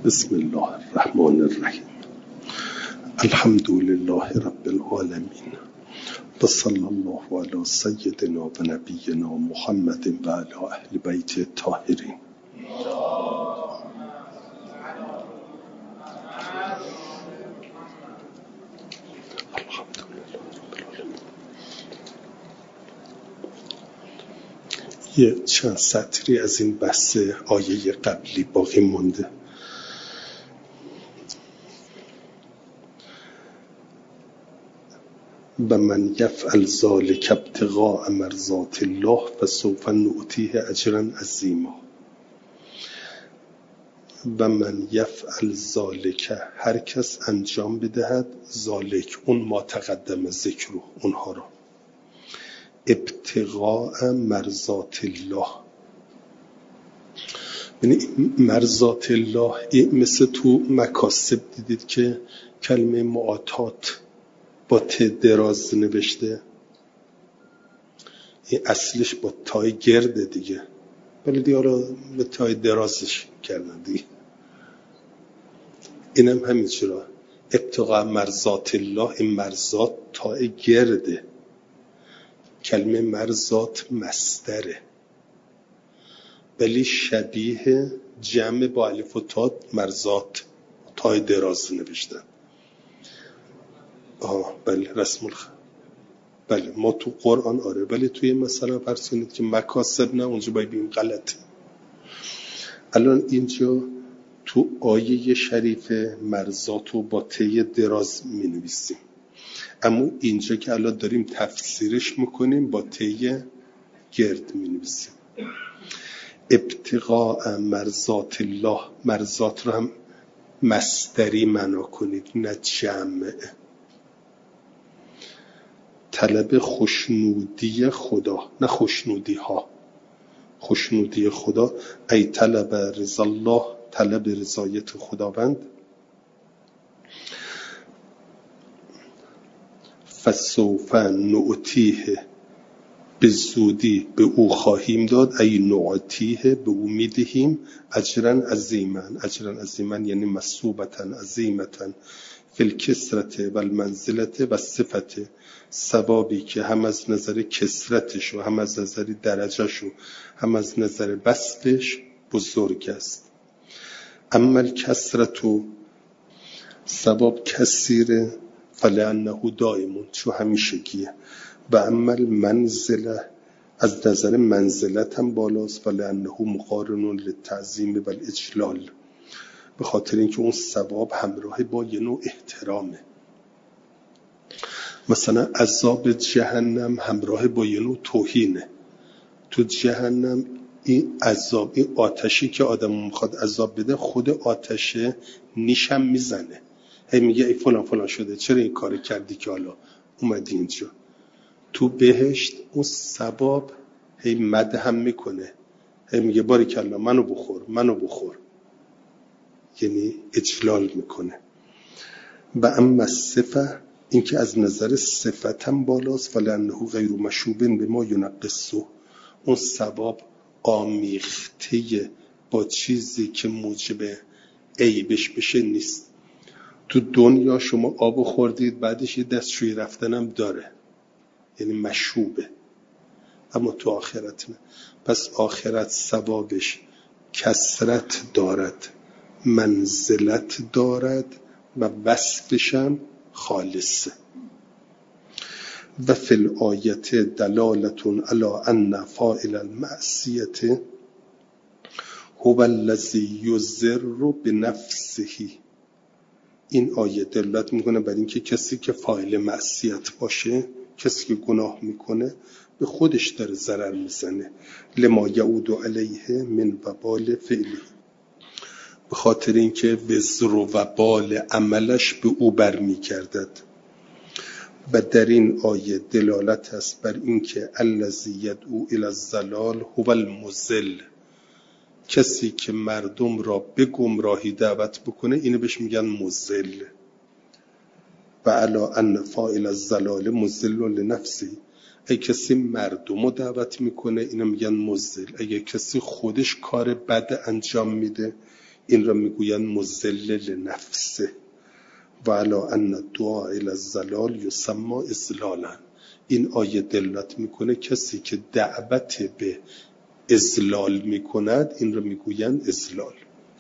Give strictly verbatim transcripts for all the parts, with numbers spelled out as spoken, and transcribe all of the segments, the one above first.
بسم الله الرحمن الرحیم. الحمد لله رب العالمین و صلی الله علی سیدنا و نبینا محمد و علی اهل بیت الطاهرین. یه چند سطری از این بحث آیه قبلی باقی مونده. و من یفعل ذلک ابتغاء مرضات الله فسوف نؤتیه اجرا عظیما. و من یفعل ذلک، هر کس انجام بدهد، ذلک اون ما تقدم ذکر رو، اونها رو، ابتغاء مرضات الله. یعنی مرضات الله مثل تو مکاسب دیدید که کلمه معاطات با ت دراز نوشته، این اصلش با تای گرده دیگه، ولی دیگه حالا به تای درازش کردن دیگه. اینم همین چرا ابتغاء مرضات الله، این مرضات تای گرده. کلمه مرضات مصدره ولی شبیه جمع با الف و تا مرضات تای دراز نوشتن. آه بله رسم الخ بله ما تو قرآن آره، ولی توی مثلا فرض کنید که مکاسب نه، اونجا باید بگیم غلطه. الان اینجا تو آیه شریف مرضاتو با تی دراز می نویسیم، اما اینجا که الان داریم تفسیرش میکنیم با تی گرد می نویسیم. ابتغاء مرضات الله، مرضات رو هم مصدری معنا کنید نه جمع. طلب خوشنودی خدا نه خوشنودی ها، خوشنودی خدا. ای طلب رضا الله، طلب رضایت خداوند. فسوف نؤتیه، به زودی به او خواهیم داد، ای نؤتیه به او میدهیم، اجرا عظیما. اجرا عظیما یعنی مثوبتا عظیمتا فی الکسرت و المنزلت و صفت، ثوابی که هم از نظر کسرتش و هم از نظر درجهش و هم از نظر بسطش بزرگ است. اما الکسرت و ثواب کثیره فلانه دائمون، چون همیشگیه. و اما المنزله، از نظر منزلت هم بالاست، فلانه مقارن للتعظیم و الاجلال، به خاطر اینکه اون ثواب همراه با یه نوع احترامه. مثلا عذاب جهنم همراه با یه نوع توهینه. تو جهنم این عذاب، این آتشی که آدم میخواد عذاب بده، خود آتشه نیشم میزنه، هی میگه ای فلان فلان شده، چرا این کار کردی که حالا اومدی اینجا. تو بهشت اون ثواب هی مدح میکنه، هی میگه باریکلا منو بخور منو بخور، یعنی اجلال میکنه. و اما صفه، این که از نظر صفت هم بالاست، فلانه غیر مشوبن به ما ینقصه، اون ثواب آمیخته با چیزی که موجب عیبش بشه نیست. تو دنیا شما آب خوردید بعدش یه دستشویی رفتنم داره، یعنی مشوبه، اما تو آخرت نه. پس آخرت ثوابش کثرت دارد، منزلت دارد و وصفش هم خالصه. و فی الآیت دلالتون علی ان فاعل المعصیه هو الذی یضر بنفسه. این آیه دلالت میکنه بر اینکه کسی که فاعل معصیت باشه، کسی که گناه میکنه، به خودش داره ضرر میزنه. لما یعود علیه من وبال فعلی، به خاطر اینکه وزر و وبال عملش به او برمیگردد. و در این آیه دلالت است بر اینکه الذی یدعو الی الضلال هو المضل، کسی که مردم را به گمراهی دعوت بکنه اینو بهش میگن مضل. و علی ان فاعل الضلال مضل لنفسه، اگه کسی مردم رو دعوت میکنه اینو میگن مضل. اگه کسی خودش کار بد انجام میده این را میگویند مذلل نفسه و علا ان الدعاء الی الضلال یسمى اضلالا. این آیه دلالت میکنه کسی که دعوت به اضلال میکند این را میگویند اضلال.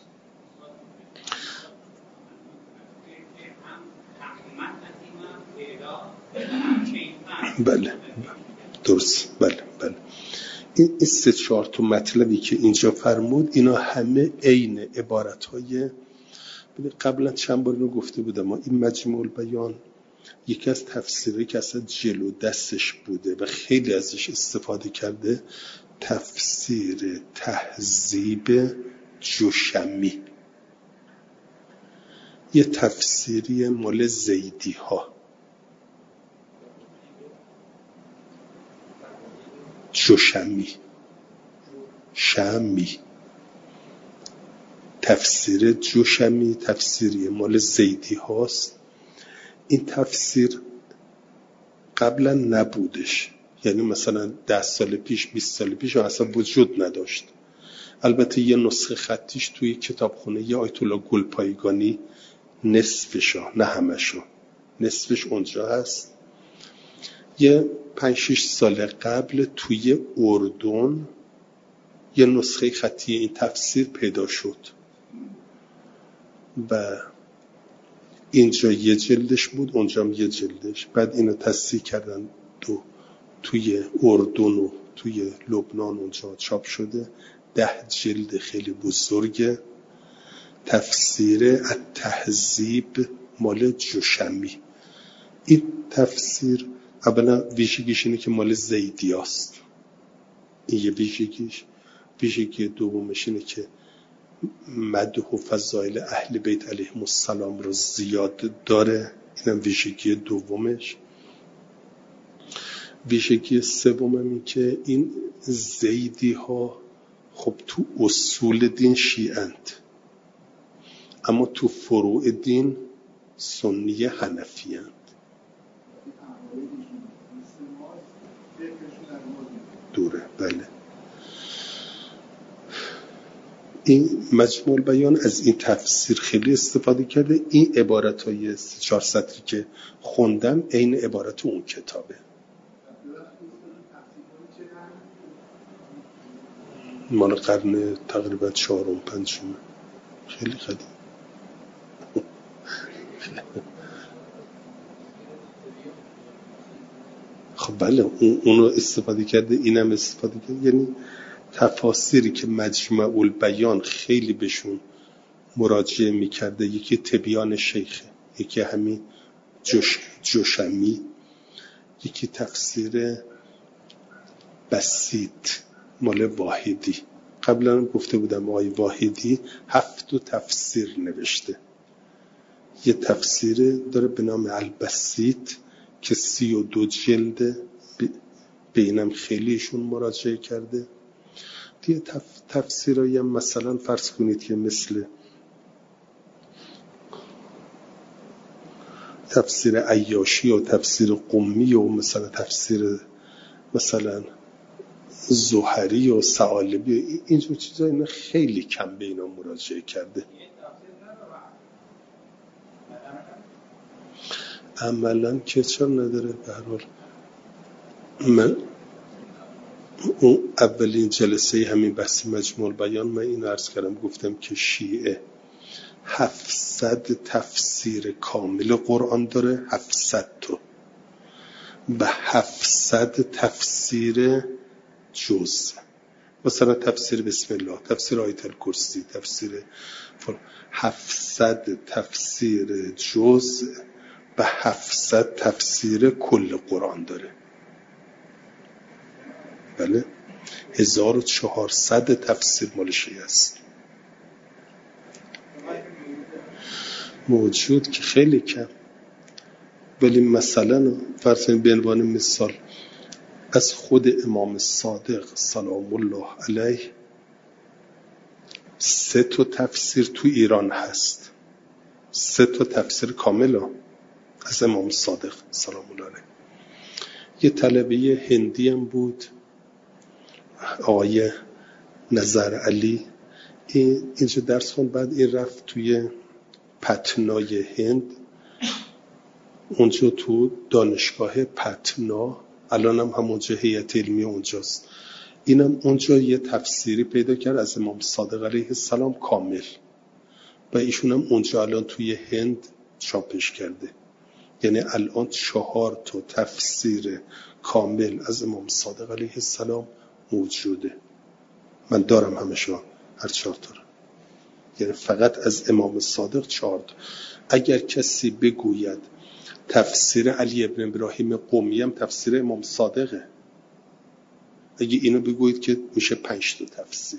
بله درست. بله بله این سه چهار تا مطلبی که اینجا فرمود اینا همه عین عبارت‌های قبلا چند بار اینو گفته بودم. ما این مجموع البیان یکی از تفسیری که اصلا جلو دستش بوده و خیلی ازش استفاده کرده تفسیر تهذیب جوشمی، یه تفسیری مال زیدی ها. جوشمی شمی تفسیر جوشمی تفسیری مال زیدی هاست. این تفسیر قبلا نبودش، یعنی مثلا ده سال پیش بیست سال پیش اصلا وجود نداشت. البته یه نسخه خطیش توی کتابخونه یه آیت الله گلپایگانی نصفشو نه همشو نصفش اونجا هست. یه پنج شش سال قبل توی اردن یه نسخه خطی این تفسیر پیدا شد و اینجا یه جلدش بود اونجا هم یه جلدش. بعد اینو تصحیح کردن دو توی اردن و توی لبنان اونجا چاپ شده. ده جلد خیلی بزرگه. تفسیر التهذیب مال جوشمی. این تفسیر اولا ویژگیش اینه که مال زیدی هست. این یه ویژگیش. ویژگی دومش اینه که مدح و فضائل اهل بیت علیهم السلام رو زیاد داره. اینم ویژگی دومش. ویژگی سوم اینه که این زیدی ها خب تو اصول دین شیعند اما تو فروع دین سنی حنفی اند. دوره. بله این مجموع البیان از این تفسیر خیلی استفاده کرده. این عبارت های سه چهار سطری که خوندم عین عبارت اون کتابه. مال قرن تقریبا چهارم پنجم، خیلی قدیم. خب بله اونو استفاده کرده اینم استفاده کرده. یعنی تفاسیری که مجموع البیان خیلی بهشون مراجعه میکرده، یکی تبیان شیخه، یکی همین جوش جوشمی، یکی تفسیر بسیط مال واحدی. قبلا گفته بودم آقای واحدی هفت تفسیر نوشته. یه تفسیر داره به نام البسیط که سی و دو جلده، به اینم خیلیشون مراجعه کرده. دیگه تف... تفسیرایی هم مثلا فرض کنید که مثل تفسیر عیاشی و تفسیر قمی و مثلا تفسیر مثلا زهری و ثعالبی، اینجور چیزا اینا خیلی کم به اینا مراجعه کرده. عملاً که چرا نداره. به هر حال من اون اولین جلسه همین بحث مجموع البیان من این عرض کردم، گفتم که شیعه هفتصد تفسیر کامل قرآن داره، هفتصد تا، و هفتصد تفسیر جز. مثلا تفسیر بسم الله، تفسیر آیت الکرسی، تفسیر هفتصد تفسیر جز و هفتصد تفسیر کل قرآن داره. بله هزار و چهارصد تفسیر مال شیعه است موجود که خیلی کم. ولی مثلا فرض کنید به عنوان مثال از خود امام صادق سلام الله علیه سه تا تفسیر تو ایران هست، سه تا تفسیر کامل از امام صادق سلام الله علیه. یه طلبه هندی هم بود آقای نظر علی اینجا درس خون. بعد این رفت توی پتنای هند، اونجا تو دانشگاه پتنا، الان هم همونجا هیئت علمی اونجاست. اینم اونجا یه تفسیری پیدا کرد از امام صادق علیه السلام کامل، و ایشون هم اونجا الان توی هند چاپش کرده. یعنی الان چهار تا تفسیر کامل از امام صادق علیه السلام موجوده. من دارم همشون، هر چهار تا. یعنی فقط از امام صادق چهار تا. اگر کسی بگوید تفسیر علی ابن ابراهیم قمی هم تفسیر امام صادقه، اگه اینو بگویید که میشه پنج تا تفسیر.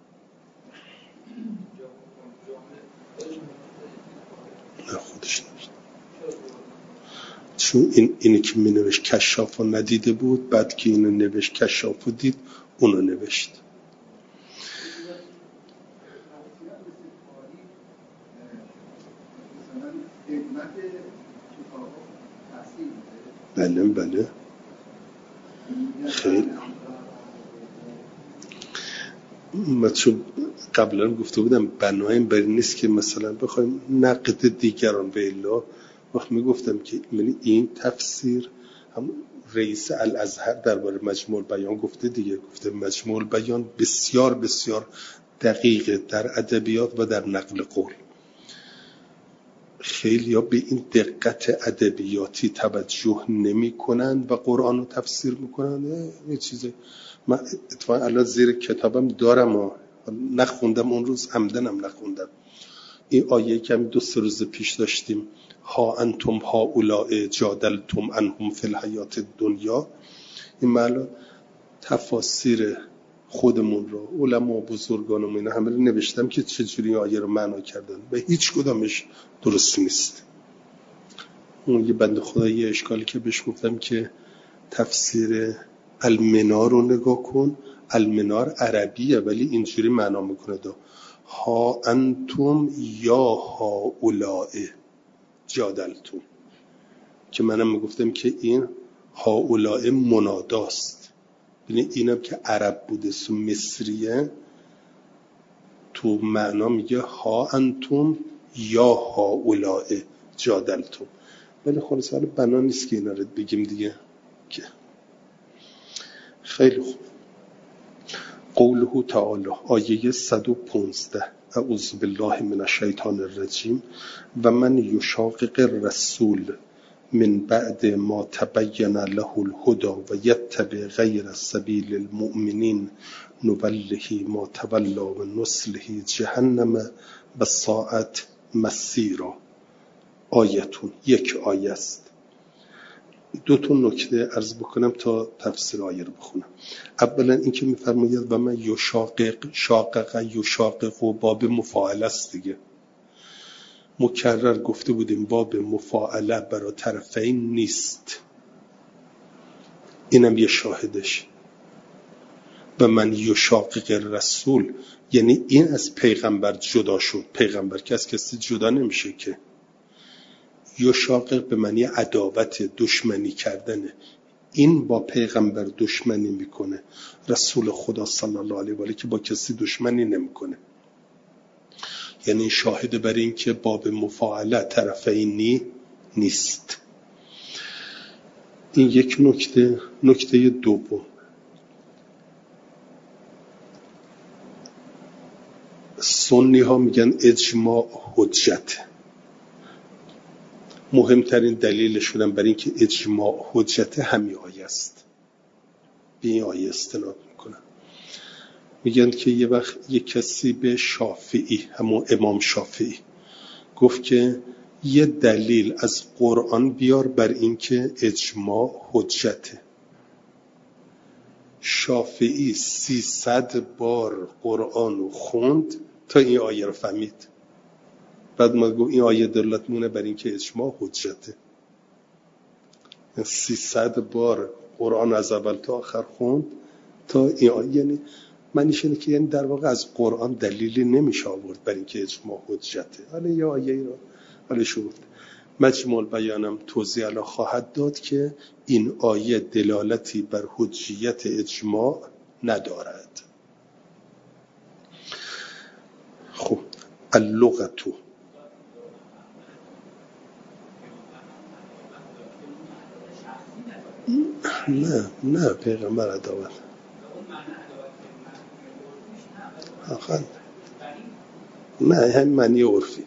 نه خودش نوشت، چون این اینی که می نوشت کشاف رو ندیده بود، بعد که اینو نوشت کشاف رو دید اونو نوشت. بله بله خیلی. من چون قبلا گفته بودم بنایم بر این نیست که مثلا بخوایم نقد دیگران به الله. وقت میگفتم که این تفسیر هم رئیس الازهر درباره مجموع بیان گفته دیگه، گفته مجموع بیان بسیار بسیار دقیقه در ادبیات و در نقل قول. خیلی ها به این دقت ادبیاتی توجه نمی کنند و قرآن رو تفسیر میکنند. یه چیزه من اتفاقا الان زیر کتابم دارم و نخوندم، اون روز عمدنم نخوندم. این آیه که دو سه روز پیش داشتیم، ها انتم ها اولاء جادلتم عنهم فی الحیات الدنیا، این معنا تفاسیر خودمون رو، علما بزرگانم اینا همه رو نوشتم که چجوری آیه رو معنا کردن و هیچ کدامش درست نیست. اون یه بنده خدا یه اشکالی که بهش گفتم که تفسیر المنار رو نگاه کن، المنار عربیه ولی اینجوری معنا میکنه دو ها انتم یا ها اولاء جادلتم، که منم میگفتم که این ها اولاء مناداست. یعنی اینم که عرب بوده سو مصریه، تو معنا میگه ها انتم یا ها اولاء جادلتم، ولی خلاص حالا بنا نیست که اینا رو بگیم دیگه. که خیلی خوب. قوله تعالی، آیه صد و پانزده، اعوذ بالله من الشیطان الرجیم، و من یشاقق الرسول من بعد ما تبین له الهدى و یتبع غیر سبیل المؤمنین نوله ما تولی و نصله جهنم و ساعت مسیرا. آیتون، یک آیه است. دو تا نکته عرض بکنم تا تفسیر آیه رو بخونم. اولا این که میفرماید و من یشاقق، شاقق یشاقق و باب مفاعله است دیگه. مکرر گفته بودیم باب مفاعله برای طرفین نیست، اینم یه شاهدش. و من یشاقق رسول یعنی این از پیغمبر جدا شد. پیغمبر که از کسی جدا نمیشه که. یشاقق به معنی عداوت، دشمنی کردنه. این با پیغمبر دشمنی میکنه، رسول خدا صلی الله علیه و آله که با کسی دشمنی نمیکنه. یعنی شاهد بر این که باب مفاعله طرفینی نیست. این یک نکته. نکته دوم، سنی ها میگن اجماع حجت. مهمترین دلیلشون هم بر این که اجماع حجت همین آیه است. به این آیه استناد میکنن. میگن که یه وقت یه کسی به شافعی، همون امام شافعی، گفت که یه دلیل از قرآن بیار بر این که اجماع حجته. شافعی سیصد بار قرآن رو خوند تا این آیه رو فهمید. بعد ما گفت این آیه دلالت مونه بر این که اجماع حجته. سیصد بار قرآن از اول تا آخر خوند تا این آیه. یعنی معنیش اینه که یعنی در واقع از قرآن دلیلی نمیشه آورد بر این که اجماع حجته. حالا یه آیه ای رو حالا شد مجموع بیانم توضیح الان خواهد داد که این آیه دلالتی بر حجیت اجماع ندارد. اللغتو. نه نه پیغمبر عداوت آخر نه هم معنی عرفی.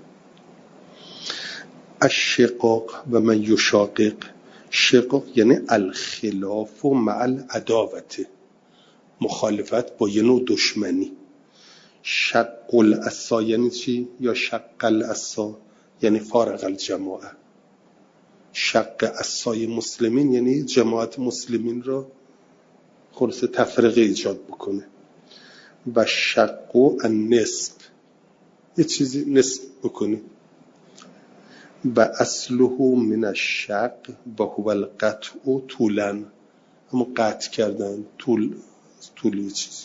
الشقاق و من یشاقق، شقاق یعنی الخلاف و مع العداوت، مخالفت با یه نوع دشمنی. شق العصا یعنی چی؟ یا شق العصا یعنی فارق الجماعه. شق عصای مسلمین یعنی جماعت مسلمین را خلاص تفرقه ایجاد بکنه. و شق النصف یه چیزی نصف بکنه. و اصله من الشق و هو القطع طولا، همون قطع کردن، طول طول یه چیزی،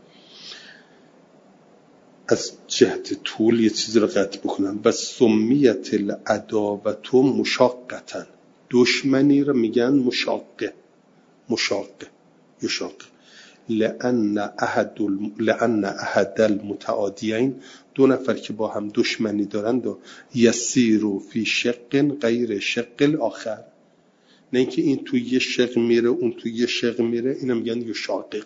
از جهت طول یه چیزی رو قطع بکنن. و سمیت العداوت مشاقتا، دشمنی رو میگن مشاقه، مشاقه یشاقه. لأن احد لأن احد المتعادیین، دو نفر که با هم دشمنی دارند و یسیرو فی شق غیر شق الاخر، نه اینکه این تو یه شق میره اون تو یه شق میره، اینا میگن یشاقق.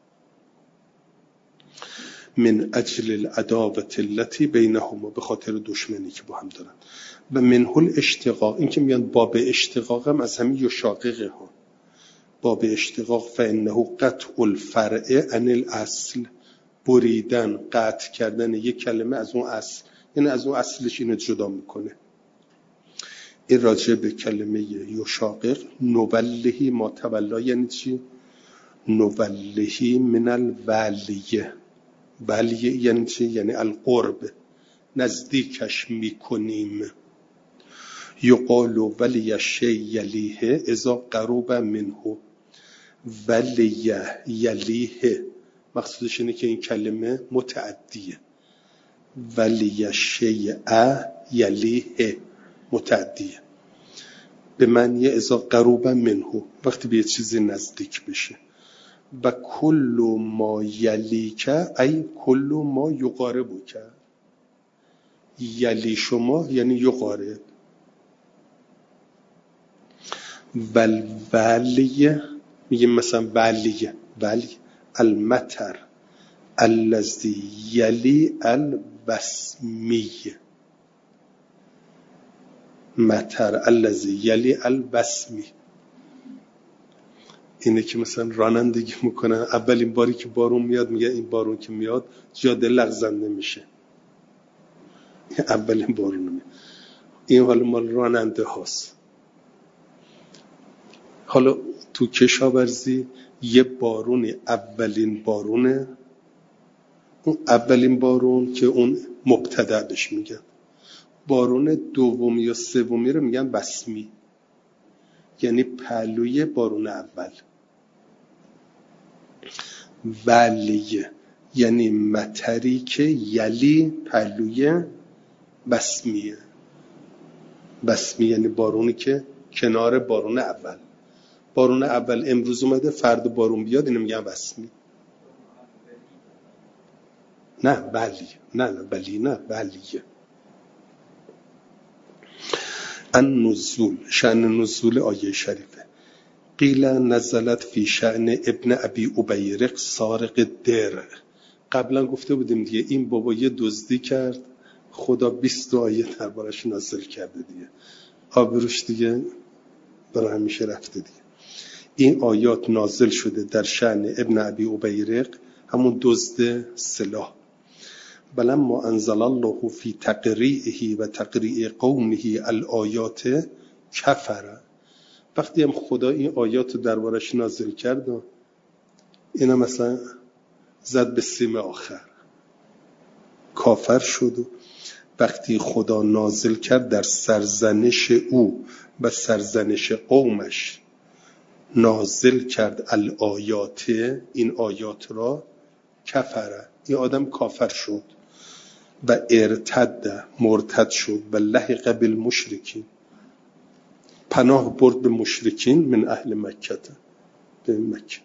من اجل العداوت التي بینهما، به خاطر دشمنی که با هم دارن. و منه الاشتقاق، این که میگن باب اشتقاق هم از همین یشاققه ها. باب اشتقاق فانه قطع الفرع عن الاصل، بریدن، قطع کردن یک کلمه از اون اصل، یعنی از اون اصلش اینو جدا میکنه. این راجع به کلمه یشاقق. نولهی ما تولا یعنی چی؟ نولهی من الولیه. ولیه یعنی چی؟ یعنی القرب، نزدیکش میکنیم. یقال ولی الشیء یلیه اذا قرب منه. ولیه یلیه مقصودش اینه که این کلمه متعدیه. ولی الشیء یلیه متعدیه، به معنی اذا قرب منه، وقتی به یه چیزی نزدیک بشه. و کل ما یلیک ای کل ما یقاربک، یلی شما یعنی یقارب. ول ولیه میگیم مثلا ولیه، ولی المطر الذی یلی البسمی، مطر الذی یلی البسمی، اینه که مثلا رانندگی میکنن، اولین باری که بارون میاد میگه این بارون که میاد جاده لغزنده میشه، اولین بارون میاد. این حالا مال راننده هاست. حالا تو کشاورزی یه بارونی اولین بارونه، اون اولین بارون که اون مبتدأ بهش میگن. بارون دومی یا سومی رو میگن بسمی، یعنی پهلوی بارون اول. ولیه یعنی مطری که یلی پهلوی بسمیه. بسمی یعنی بارونی که کنار بارون اول. بارون اول امروز اومده، فرد بارون بیاد، اینو میگن بسمی. نه ولی نه نه ولی نه ولیه. النزول، شأن نزول آیه شریفه. قیل نزلت فی شأن ابن ابی ابیرق سارق درع. قبلا گفته بودیم دیگه این بابا یه دزدی کرد، خدا بیست آیه دربارش نازل کرده دیگه، آبروش دیگه برای همیشه رفته دیگه. این آیات نازل شده در شأن ابن ابی ابیرق، همون دزد سلاح. بلما انزل الله فی تقریعه و تقریع قومه الآیات کفر. وقتی هم خدا این آیات رو دربارش نازل کرد، اینا مثلا زد به سیم آخر، کافر شد. و وقتی خدا نازل کرد در سرزنش او و سرزنش قومش، نازل کرد الآیات، این آیات را، کفر، این آدم کافر شد. و ارتد، مرتد شد. و لحق بالمشرکین، پناه برد به مشرکین من اهل مکه، به مکه.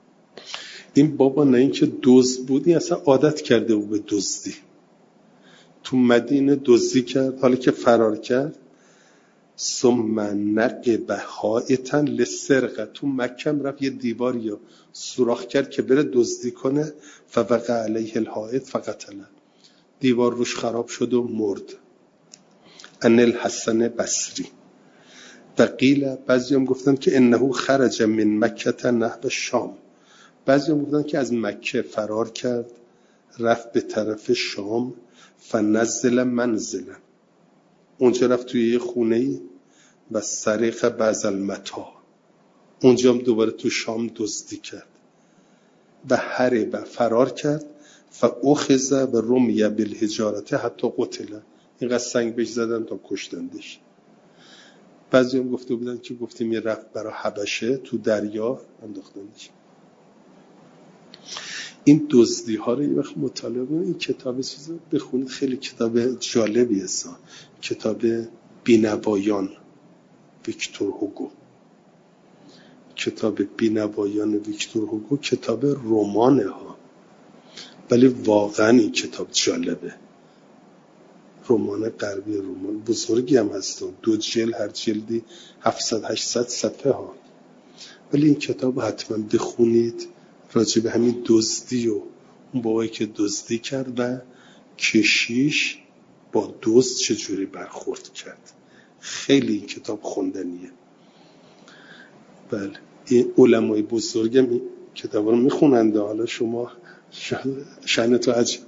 این بابا نه این که دزد بود، این اصلا عادت کرده بود به دزدی. تو مدینه دزدی کرد، حالا که فرار کرد ثم نقب حائطا للسرقه، تو مکه رفت یه دیواری یا سوراخ کرد که بره دزدی کنه، فوقع علیه الحائط فقتله، دیوار روش خراب شد و مرد. ان الحسن بصری و قیل، بعضی هم گفتن که انه خرج من مکه نحو شام، بعضی هم گفتن که از مکه فرار کرد رفت به طرف شام، فنزل منزله، اونجا رفت توی یه خونه‌ای و سرق بعض المتاع، اونجا هم دوباره تو شام دزدی کرد و هرب، فرار کرد، فاخذ و رمی بالحجارة حتی قتل، اینقدر سنگ بهش زدن تا کشتندش. بعضی هم گفته بودن که گفتیم یه رفت برای حبشه، تو دریا انداختندش. این دزدی ها رو یه وقت مطالعه کنید، این کتاب چیزا بخونید، خیلی کتاب جالبی است. کتاب بینوایان ویکتور هوگو، کتاب بینوایان ویکتور هوگو کتاب رمانه ها، ولی واقعا این کتاب جالبه، رمان غربی، رمان بزرگی هم هست، دو جلد، هر جلدی هفتصد هشتصد صفحه ها، ولی این کتاب حتما بخونید، راجع به همین دزدی و اون بابایی که دزدی کرد و کشیش با دزد چجوری برخورد کرد. خیلی این کتاب خوندنیه. بله، این علمای بزرگم این کتاب رو میخونند، حالا شما شأن تو عجب.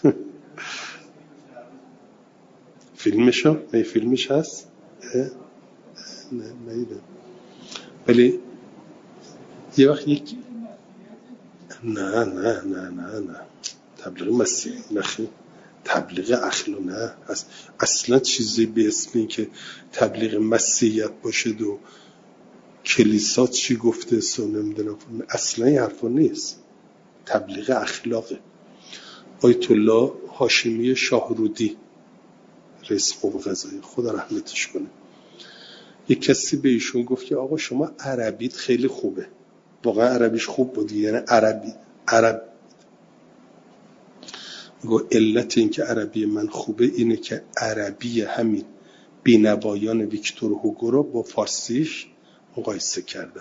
فیلمشو؟ نه فیلمش هست؟ نه نیدم، ولی یه وقت یک نه نه نه نه نه تبلیغ مسیح نخی، تبلیغ اخلا نه، اصلا چیزی به اسمی که تبلیغ مسیحیت باشه و کلیسا چی گفته سو نمیدونم، اصلا این حرفا نیست، تبلیغ اخلاقه. آیت الله هاشمی شاهرودی رئیس قوه قضاییه، خدا رحمتش کنه، یک کسی به ایشون گفت که آقا شما عربیت خیلی خوبه، واقعا عربیش خوب بود، یعنی عربی عرب گو علت این که عربی من خوبه اینه که عربی همین بینوایان ویکتور هوگو رو با فارسیش مقایسه کردم،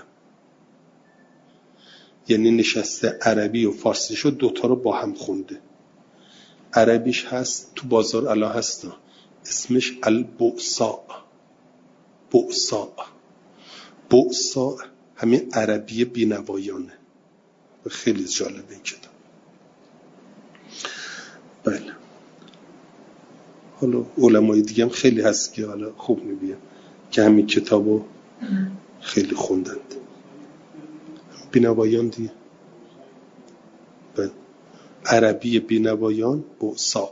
یعنی نشسته عربی و فارسیش رو دوتا رو با هم خونده. عربیش هست تو بازار الان هست، اسمش البؤساء، بؤساء بؤساء همین عربی بینوایانه و خیلی جالبه این کتاب. بله، حالا علمای دیگه هم خیلی هست که حالا خوب میبینم که همین کتابو خیلی خوندند، بینوایان دیگه. بله، عربی بینوایان بؤساء،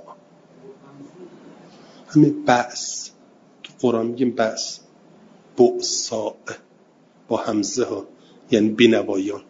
همین بأس تو قرآن میگیم بأس، بؤساء با همزه ها، یعنی بینوایان.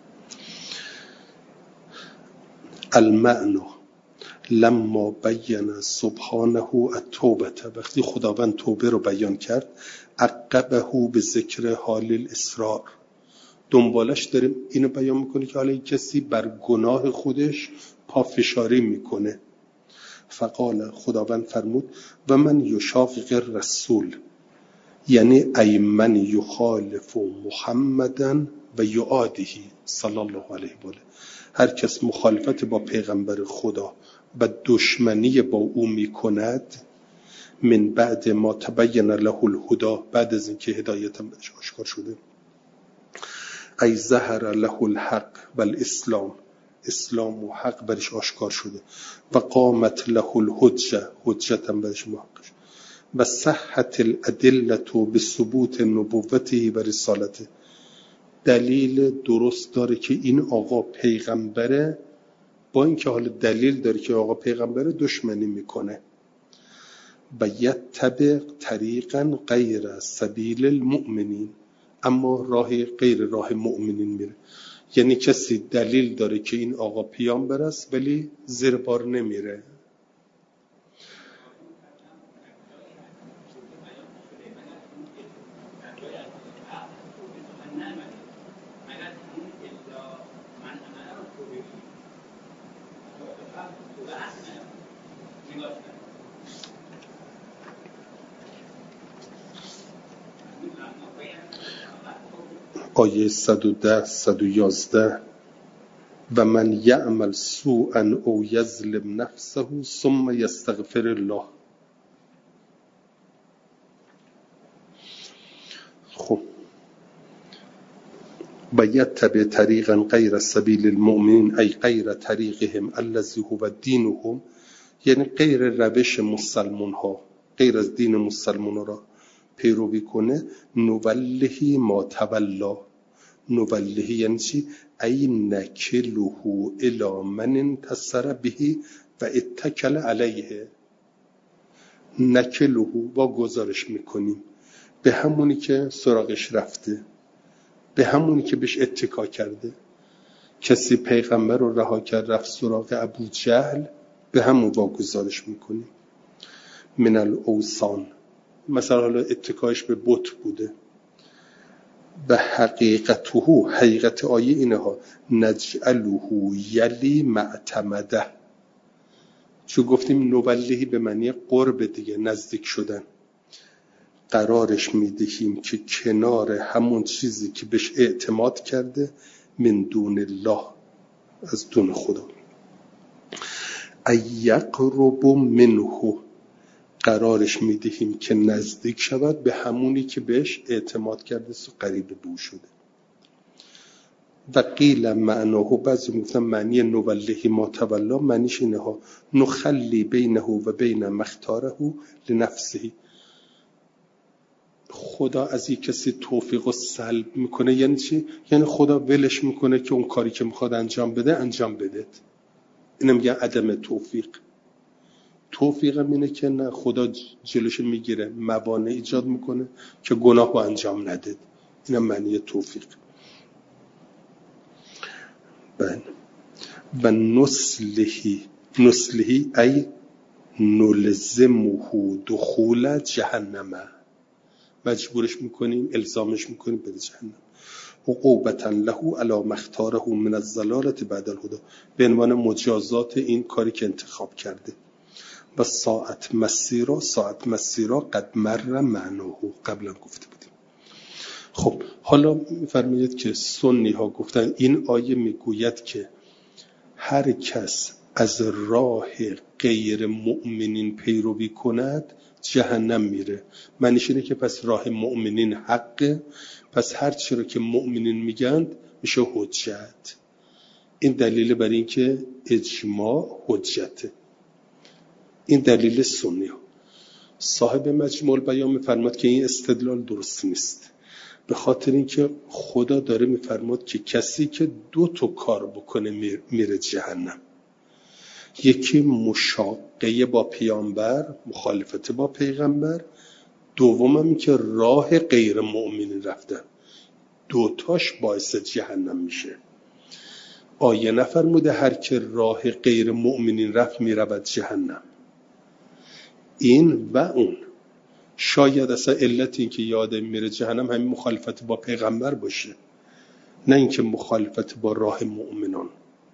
المعنى لما بین سبحانه التوبه، وقتی خداوند توبه رو بیان کرد، عقبه به ذکر حال الاسرار، دنبالش داریم اینو بیان میکنه که حالا کسی بر گناه خودش پافشاری میکنه. فقال، خداوند فرمود و من یشاقق الرسول، یعنی ای من یخالف محمدن و یعاده صلی الله علیه و آله، هر کس مخالفت با پیغمبر خدا و دشمنی با او میکند، من بعد ما تبین له الهدی، بعد از اینکه هدایت بهش آشکار شده، ای ظهر له الحق و الاسلام، اسلام و حق برش آشکار شده، و قامت له الحجه، حجت هم برش محقق شده، و صحت الادله به ثبوت نبوته و رسالته، دلیل درست داره که این آقا پیغمبره، با اینکه حالا دلیل داره که آقا پیغمبره دشمنی میکنه. و یتبع طریقا غیر سبیل المؤمنین، اما راه غیر راه مؤمنین میره، یعنی کسی دلیل داره که این آقا پیامبر است ولی زیر بار نمیره. آیه صد و ده صد و یازده و من یعمل سوءا او یظلم نفسه ثم یستغفر الله. خب و یتبع طریقا غیر سبیل المؤمنین ای غیر طریقهم الذی هو دینهم، یعنی غیر روش مسلمان ها، غیر از دین مسلمان را پیروی کنه، نولهی ما تولا. نولهی یعنی چی؟ ای نکلهو الی من انتصر به و اتکل علیه. نکلهو با گزارش میکنیم به همونی که سراغش رفته، به همونی که بهش اتکا کرده. کسی پیغمبر رو رها کرد رفت سراغ ابو جهل، به همون با گزارش میکنیم. من الاوثان، مثلا حالا اتکاش به بت بوده. و حقیقته، حقیقت آیه اینه ها، نجعله یلی معتمده. چون گفتیم نوبلهی به معنی قرب دیگه، نزدیک شدن. قرارش میدهیم که کنار همون چیزی که بهش اعتماد کرده، من دون الله، از دون خدا. ایقرب منه، قرارش میدهیم که نزدیک شود به همونی که بهش اعتماد کرده و قریب بو شده. و قیل معناه، بعضی میگفتن معنی نوله ما تولا معنیش اینه ها، نخلی بینه و بین مختاره لنفسه. خدا از یک کسی توفیق و سلب میکنه. یعنی چی؟ یعنی خدا ولش میکنه که اون کاری که میخواد انجام بده انجام بده. اینم میگن عدم توفیق. توفیقم اینه که نه، خدا جلوش میگیره، موانع ایجاد میکنه که گناه رو انجام نده. اینم معنی توفیق. بله. و نسلهی، نسلهی ای نلزمه دخول جهنم، مجبورش میکنیم، الزامش میکنیم به جهنم. عقوبتا له علی ما اختاره من الضلاله بعد الهدى، به عنوان مجازات این کاری که انتخاب کرده. و ساعت مسیرا، ساعت مسیرا قد مر معناه، قبلا گفته بودیم. خب حالا میفرمایید که سنی ها گفتن این آیه میگوید که هر کس از راه غیر مؤمنین پیروی کند جهنم میره. معنیش اینه که پس راه مؤمنین حقه، پس هر چی رو که مؤمنین میگن میشه حجت. این دلیل بر این که اجماع حجته. این دلیل سنی ها. صاحب مجموع البیان میفرماد که این استدلال درست نیست، به خاطر اینکه خدا داره میفرماد که کسی که دو تا کار بکنه میره جهنم. یکی مشاقه با پیامبر، مخالفت با پیغمبر. دوم هم این که راه غیر مؤمنین رفتن. دوتاش باعث جهنم میشه. آیه نفرموده هر که راه غیر مؤمنین رفت میرود جهنم. این و اون. شاید اصلا علت این که یاد میره جهنم همین مخالفت با پیغمبر باشه، نه اینکه مخالفت با راه مؤمنان.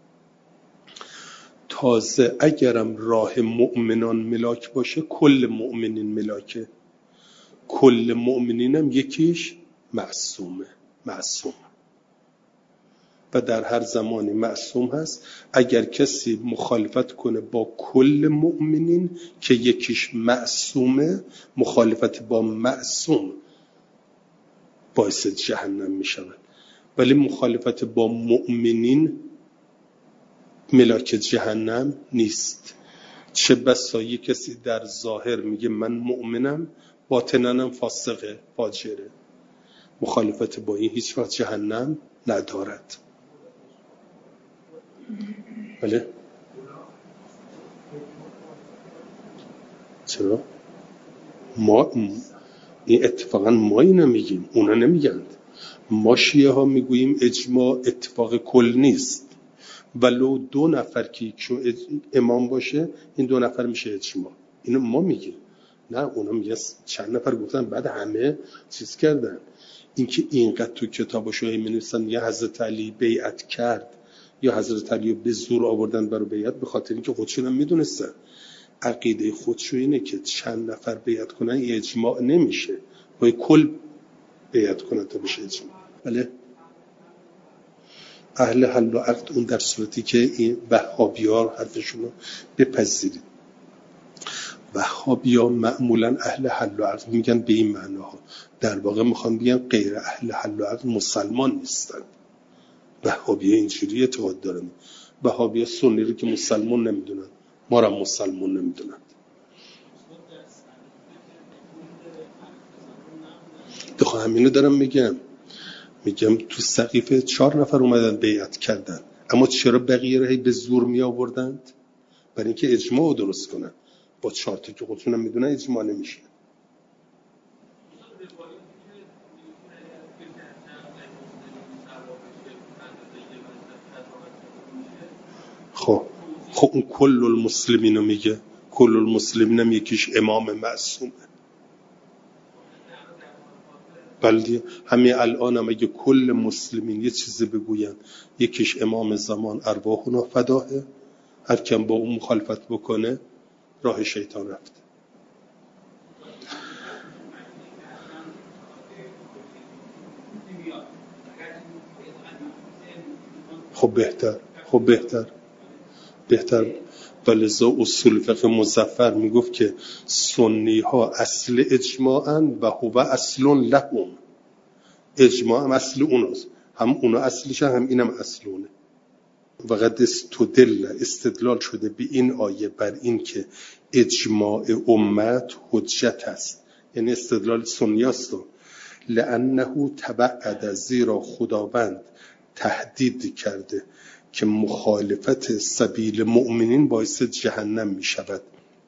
تازه اگرم راه مؤمنان ملاک باشه، کل مؤمنین ملاکه. کل مؤمنین هم یکیش معصومه، معصوم و در هر زمانی معصوم هست. اگر کسی مخالفت کنه با کل مؤمنین که یکیش معصومه، مخالفت با معصوم باعث جهنم می شود. ولی مخالفت با مؤمنین ملاک جهنم نیست. چه بسا یک کسی در ظاهر میگه من مؤمنم، باطناً فاسقه، فاجره. مخالفت با این هیچ وقت جهنم ندارد. بله؟ چرا؟ ما این اتفاقا ما اینو میگیم، اونا نمیگند. ما شیعه ها میگوییم اجماع اتفاق کل نیست، ولو دو نفر که یکشون امام باشه این دو نفر میشه اجماع. اینو ما میگیم. نه، اونا میگن چند نفر گفتن بعد همه چیز کردن. اینکه اینقدر تو کتاباشو می‌نویسن یا حضرت علی بیعت کرد یا حضرت علی به زور آوردن برای بیعت، به خاطر اینکه خودشون هم میدونستن عقیده خودشو اینه که چند نفر بیعت کنن اجماع نمیشه، باید کل بیعت کنن تا بشه اجماع. بله اهل حل و عقد اون در صورتی که این وهابی‌ها حرفشون رو بپذیرید. وهابی‌ها معمولا اهل حل و عقد میگن به این معناها، در واقع میخوان بگن غیر اهل حل و عقد مسلمان نیستن. وهابی‌ها اینجوری اعتقاد دارن. وهابی‌ها سنی رو که مسلمان نمیدونن، ما را مسلمان نمیدونن. دخواه همینو دارم میگم میگم تو سقیفه چهار نفر اومدن بیعت کردن، اما چرا بقیه رو به زور می آوردند؟ برای اینکه اجماع درست کنن. با چهار تا که خودشون هم میدونن اجماع نمیشه. خب خب اون کل المسلمین رو میگه، کل المسلمین هم یکیش امام معصومه. بلدی همین الان هم اگه کل مسلمین یه چیزی بگوین یکیش امام زمان ارواحنا فداه، هر کم با اون مخالفت بکنه راه شیطان رفت. خب بهتر خب بهتر بهتر ولذا اصول فقه مظفر میگفت که سنی ها اصل اجماعن و هو اصل لهم. اجماع هم اصل اوناست، هم اونا اصلش هم اینم اصلونه. و قد استدل استدلال شده به این آیه بر این که اجماع امت حجت است، یعنی استدلال سنی است. لانه تبعد، زیرا خداوند تهدید کرده که مخالفت سبیل مؤمنین باعث جهنم می شود،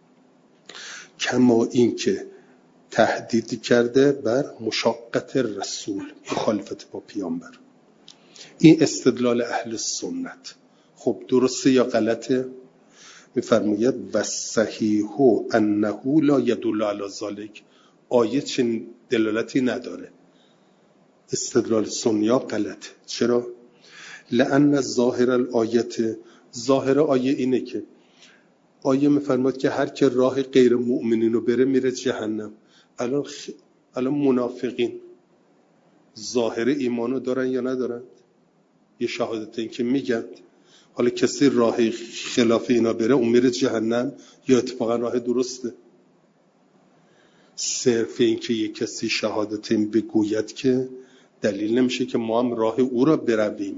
کما این که تهدید کرده بر مشاقت رسول، مخالفت با پیامبر. این استدلال اهل سنت. خب درسته یا غلطه؟ میفرماید و صحیح انه لا یدل علی ذلک، آیه چنین دلالتی نداره. استدلال سنیا غلطه. چرا؟ لأن ظاهر الآیت، ظاهر آیه اینه که آیه میفرماید که هر که راه غیر مؤمنین رو بره میره جهنم. الان خ... الان منافقین ظاهر ایمانو دارن یا ندارن؟ یه شهادت این که میگن حالا کسی راه خلاف اینا بره اون میره جهنم یا اتفاقا راه درسته؟ صرف این که یه کسی شهادت این بگوید که دلیل نمیشه که ما هم راه او را برویم.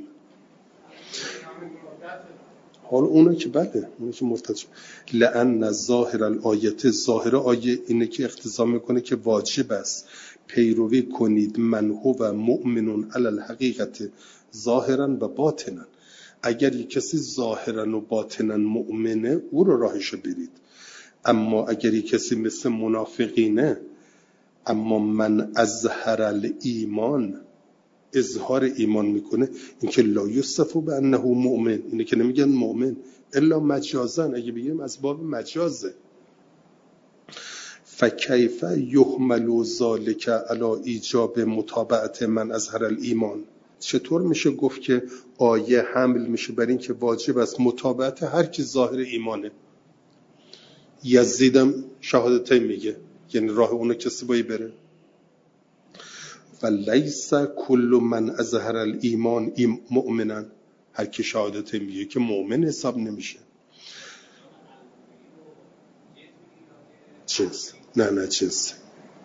حالا اونا که بله، اونا که مرتد شد. لأن ظاهر الآیت، ظاهر آیه اینه که اقتضا میکنه که واجب است پیروی کنید من هو مؤمنون علی الحقیقت ظاهرا و باطنا. اگر یک کسی ظاهرا و باطنا مؤمنه او رو راهشو برید، اما اگر یک کسی مثل منافقینه اما من اظهر الایمان، اظهار ایمان میکنه، اینکه لا یوصف به انه مؤمن، اینه که نمیگن مؤمن الا مجازا، اگه بگیم از باب مجازه. فکیف یحمل ذلک علی ایجاب متابعت من اظهر الایمان، چطور میشه گفت که آیه حمل میشه بر این که واجب است متابعت هر کی ظاهر ایمانه؟ یزیدم شهادتین میگه، یعنی راه اونو کسی باید بره. فلیس کل من اظهر الایمان مؤمنا، هر کی شهادتین میگه که مؤمن حساب نمیشه. چیز نه نه چیز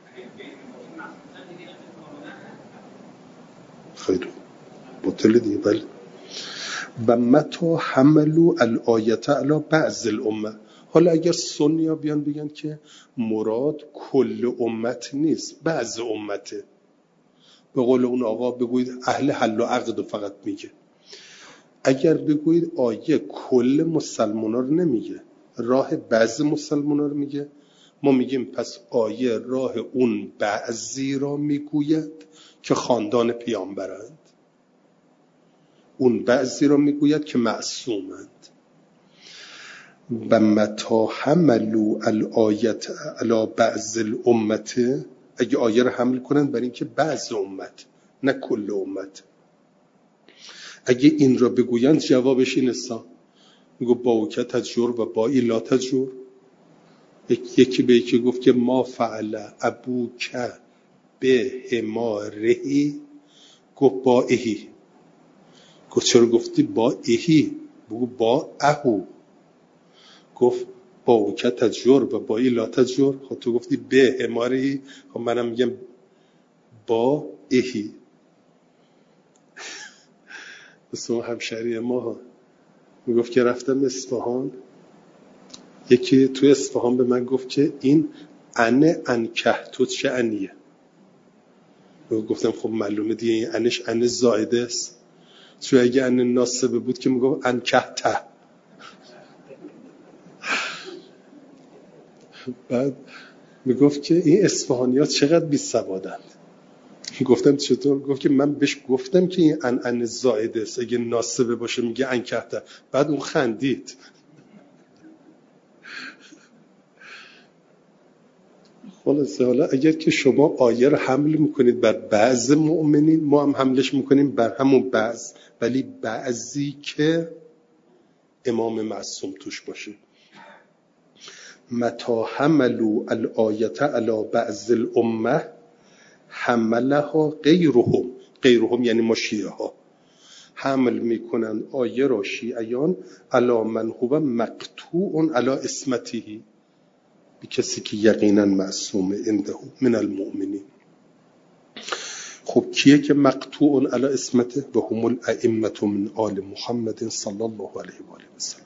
خیلی باطل دیگه. بله. و متا حملوا الآیت علی بعض الامه، حالا اگر سنی ها بیان بگن که مراد کل امت نیست بعض امته، به قول اون آقا بگوید اهل حل و عقد فقط میگه. اگر بگوید آیه کل مسلمان ها رو نمیگه، راه بعض مسلمان ها رو میگه، ما میگیم پس آیه راه اون بعضی را میگوید که خاندان پیامبرند، اون بعضی را میگوید که معصومند. و متا حملوا الآیت علی بعض الامه، اگه آیه رو حمل کنن بر این که بعض امت نه کل امت، اگه این را بگوین جوابش این است، میگو با اوکه تجور و با ای لا تجور. یکی به یکی گفت که ما فعل ابوک به حمارهی، گفت با ایهی، گفت چرا گفتی با ایهی؟ بگو با اهو. گفت با او که تجر و با ای لا تجر. خب تو گفتی به هماری، خب منم میگم با ایهی. مثل همشهری ما ها میگفت که رفتم اصفهان، یکی تو اصفهان به من گفت که این انه انکه تو چه انیه؟ گفتم خب معلومه دیگه این انش انه زائده است، چون اگه انه ناصبه بود که میگفت انکه ته. بعد میگفت که این اصفهانی ها چقدر بی سوادند. گفتم چطور؟ گفت که من بهش گفتم که این ان ان زائده است، اگه ناصبه باشه میگه انکه ته. بعد اون خندید. خلاصه حالا اگر که شما آیه رو حمل میکنید بر بعض مؤمنین، ما هم حملش میکنیم بر همون بعض، ولی بعضی که امام معصوم توش باشه. متا حملوا الآیه علی بعض الامه حملها غیرهم. غیرهم یعنی ما شیعه ها حمل میکنن آیه را شیعیان علی من هو مقطوع علی اسمته، به کسی که یقینا معصومه عنده من المؤمنین. خب کیه که مقطوع علی اسمته؟ و هم الائمه من آل محمد صلی الله علیه و آله و سلم.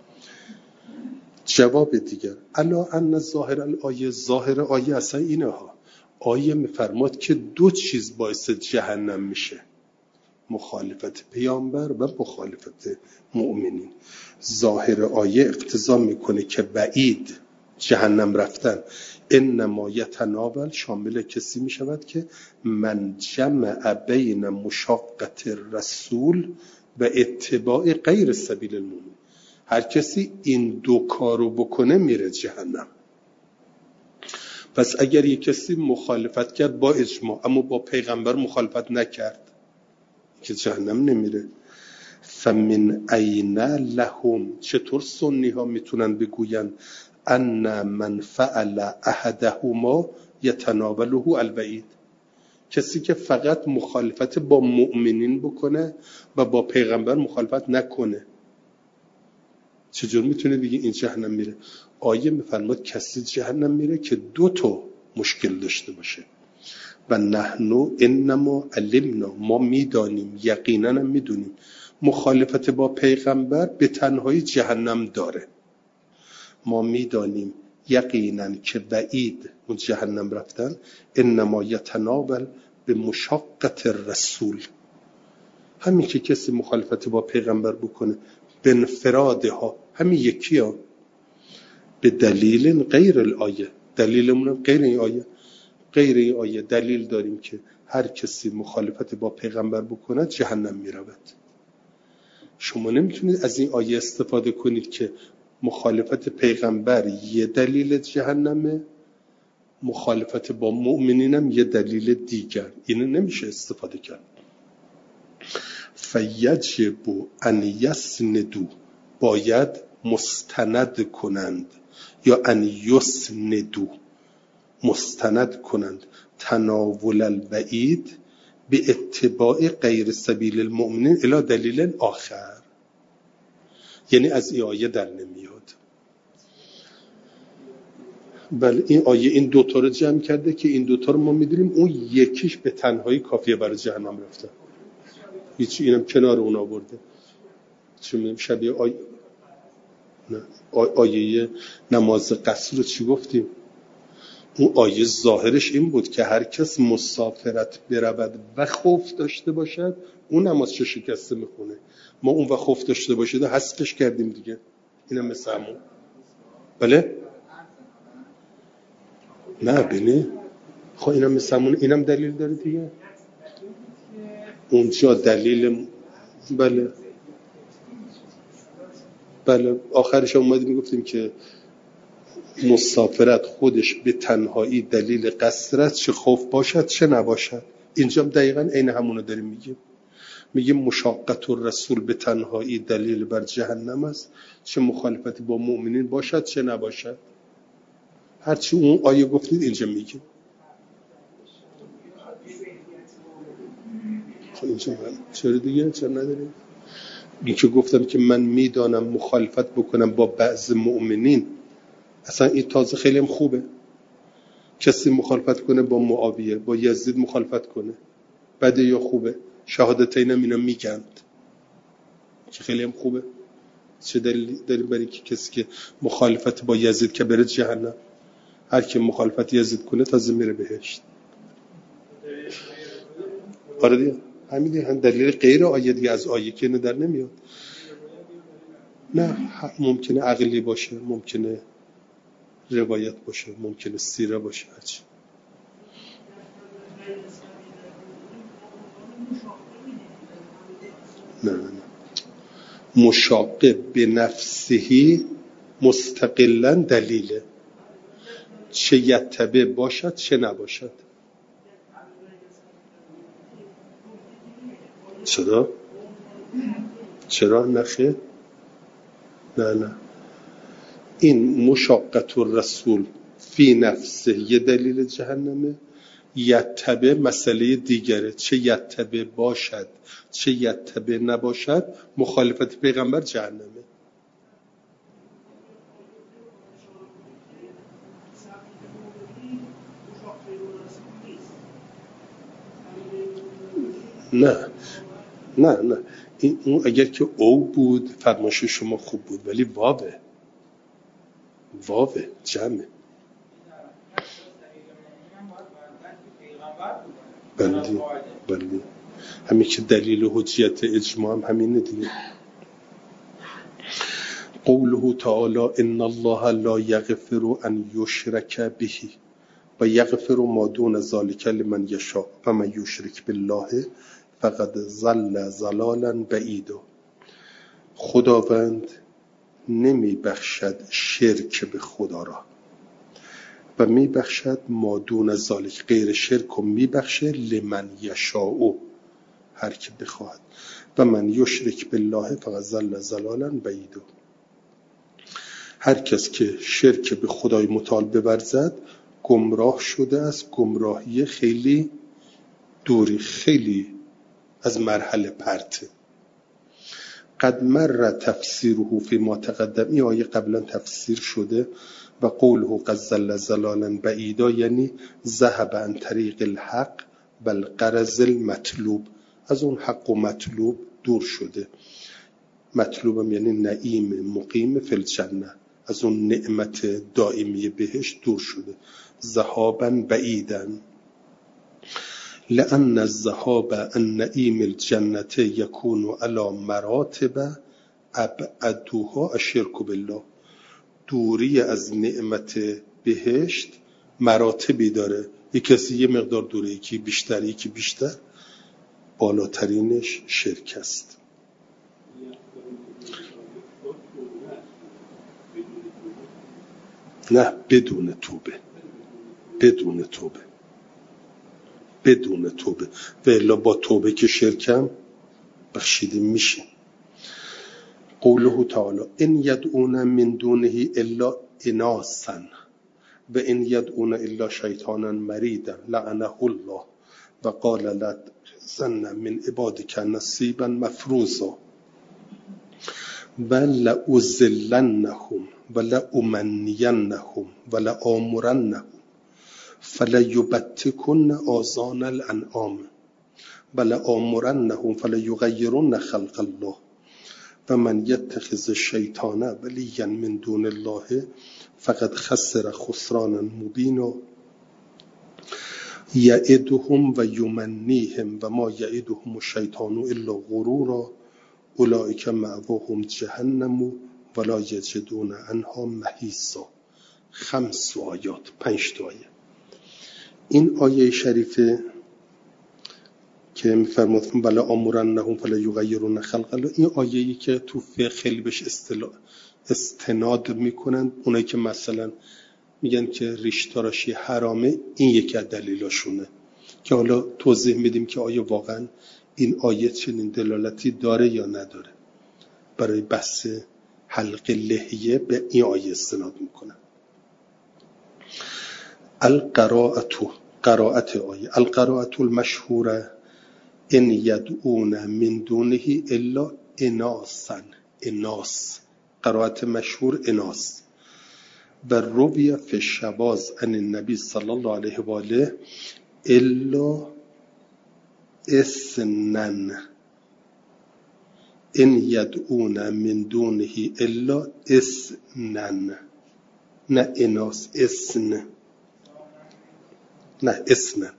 جواب دیگر الا ان ظاهر الآیه، ظاهر آیه اصلا اینه ها، آیه میفرماد که دو چیز باعث جهنم میشه، مخالفت پیامبر و مخالفت مؤمنین. ظاهر آیه اقتضا میکنه که بعید جهنم رفتن انما یتناول شامل کسی میشود که من جمع بین مشاقت الرسول و اتباع غیر سبیل المؤمن. هر کسی این دو کارو بکنه میره جهنم. پس اگر یک کسی مخالفت کرد با اجماع اما با پیغمبر مخالفت نکرد که جهنم نمیره. فمن این لهم، چطور سنی ها میتونن بگوین ان من فعل احدهما یتناوله الوعید؟ کسی که فقط مخالفت با مؤمنین بکنه و با پیغمبر مخالفت نکنه چجور میتونه بگی این جهنم میره؟ آیه میفرماد کسی جهنم میره که دو تا مشکل داشته باشه. و نحنو انما علمنا، ما میدانیم، یقینا هم میدونیم مخالفت با پیغمبر به تنهایی جهنم داره. ما میدانیم یقینا که بعید اون جهنم رفتن انما یتناول به مشاقت الرسول. همین که کسی مخالفت با پیغمبر بکنه به انفرادها، همین یکی ها، به دلیل غیر الآیه، دلیلمون غیر این آیه، غیر این آیه دلیل داریم که هر کسی مخالفت با پیغمبر بکنه جهنم میرود. شما نمیتونید از این آیه استفاده کنید که مخالفت پیغمبر یه دلیل جهنمه، مخالفت با مؤمنینم یه دلیل دیگر. اینو نمیشه استفاده کرد. فیجب ان یسندو، باید مستند کنند، یا ان یسندو، مستند کنند تناول الوعید به اتباع غیر سبیل المؤمنین الی دلیل آخر. یعنی از این آیه در نمیاد. بله این آیه این دوتا رو جمع کرده که این دوتا رو ما میدونیم اون یکیش به تنهایی کافیه برای جهنم رفتن، هیچ اینم کنار اون آورده. چه میدونم شبیه آیه نه آیه نماز قصر رو چی گفتیم؟ اون آیه ظاهرش این بود که هر کس مسافرت برود و خوف داشته باشد اون نماز چه شکسته میخونه. ما اون و خوف داشته باشید حذفش کردیم دیگه. اینم مثل همون. بله نه بله خب اینم مثل همون، اینم دلیل داره دیگه. اونجا دلیل بله بله آخرش اومدیم میگفتیم که مسافرت خودش به تنهایی دلیل قصر است، چه خوف باشد چه نباشد. اینجا دقیقاً عین همونو داریم میگیم. میگیم مشاقت الرسول به تنهایی دلیل بر جهنم است، چه مخالفت با مؤمنین باشد چه نباشد. هرچی اون آیه گفتید اینجا میگیم. خب اینجا من چرا دیگه چرا نداریم؟ این که گفتم که من میدانم مخالفت بکنم با بعض مؤمنین، اصلا این تازه خیلی هم خوبه. کسی مخالفت کنه با معاویه، با یزید مخالفت کنه، بده یا خوبه؟ شهادتین هم اینا میگند که خیلی هم خوبه. چه دلیلی داریم برای که کسی که مخالفت با یزید که بره جهنم؟ هر کی مخالفت یزید کنه تازه میره بهشت. آره دیگه، همین دیگه، هم دلیل غیر آیه دیگه از آیه که در نمیاد. نه ممکنه عقلی باشه، ممکنه روایت باشه، ممکنه سیره باشه، هرچی. نه نه نه مشاقه به نفسهی مستقلا دلیله، چه یتبع باشد چه نباشد. چرا؟ چرا نخیر؟ نه نه این مشاقت الرسول فی نفسه یه دلیل جهنمه، یتبع مسئله دیگره، چه یتبع باشد چه یتبع نباشد مخالفت پیغمبر جهنمه. نه نه نه این اون اگر که او بود فرمایش شما خوب بود، ولی واوه واوه جمعه. بله بله همین که دلیل حجیت اجماع هم همینه دیگه. قوله تعالی ان الله لا یغفر ان یشرک به و یغفر ما دون ذلک لمن یشاء و من یشرک بالله فقد ضل ضلالا بعیدا. خداوند نمی بخشد شرک به خدا را و می بخشد ما دون ذلک، غیر شرک و می بخشه لمن یشاء، هر کی بخواهد، و من یشرک بالله فقد ضل ضلالا بعیدا. هر کس که شرک به خدای متعال بورزد گمراه شده است، گمراهی خیلی دوری، خیلی از مرحله پرته. قد مر تفسیره فی ما تقدم، این آیه قبلا تفسیر شده. و قوله قد ضل ضلالا بعیدا یعنی ذهب عن طریق الحق بل غرض المطلوب، از اون حق و مطلوب دور شده. مطلوبم یعنی نعیم مقیم فی الجنه، از اون نعمت دائمی بهش دور شده. ذهابا بعیدا لأن الذهاب عن نعیم الجنة یکون علی مراتب ابعدها الشرک بالله. دوری از نعمت بهشت مراتبی داره، یک کسی یه مقدار دوره، یکی بیشتر یکی بیشتر، بالاترینش شرک است. نه بدون توبه، بدون توبه بدون توبه و الا با توبه که شرکم بخشیده میشه. قوله تعالی ان یدعون من دونه الا اناسا و ان یدعون الا شیطانا مریدا لعنه الله و قال لتخذن من عبادک نصیبا مفروضا و لأضلنهم و لأمنینهم و لآمرنهم فلیبتکن آذان الانعام و لآمرنهم فلیغیرن خلق الله و من یتخذ الشیطان ولیا من دون الله فقد خسر خسرانا مبینا یعدهم و یمنیهم و ما یعدهم الشیطان الا غرورا اولئک مأواهم جهنم ولا یجدون عنها محیصا. خمس آیات، پنج تا آیه. این آیه شریفه که می‌فرماد بلا امرنهم فلا یغیرون خلق الله، این آیه‌ای که تو فقه خیلی بهش استناد میکنن اونایی که مثلا میگن که ریش تراشی حرامه، این یکی از دلیلاشونه که حالا توضیح میدیم که آیا واقعا این آیه چنین دلالتی داره یا نداره. برای بحث حلق لحیه به این آیه استناد میکنن. القراءت، قراءت آیه، القراءت المشهوره ان یدعون من دونه الا اناسن، اناس قرائت مشهور اناس. و روی فی الشواذ عن النبی صلی الله علیه و آله الا اسنن ان یدعون من دونه الا اسنن، نه اناس، اسن، نه اسنن.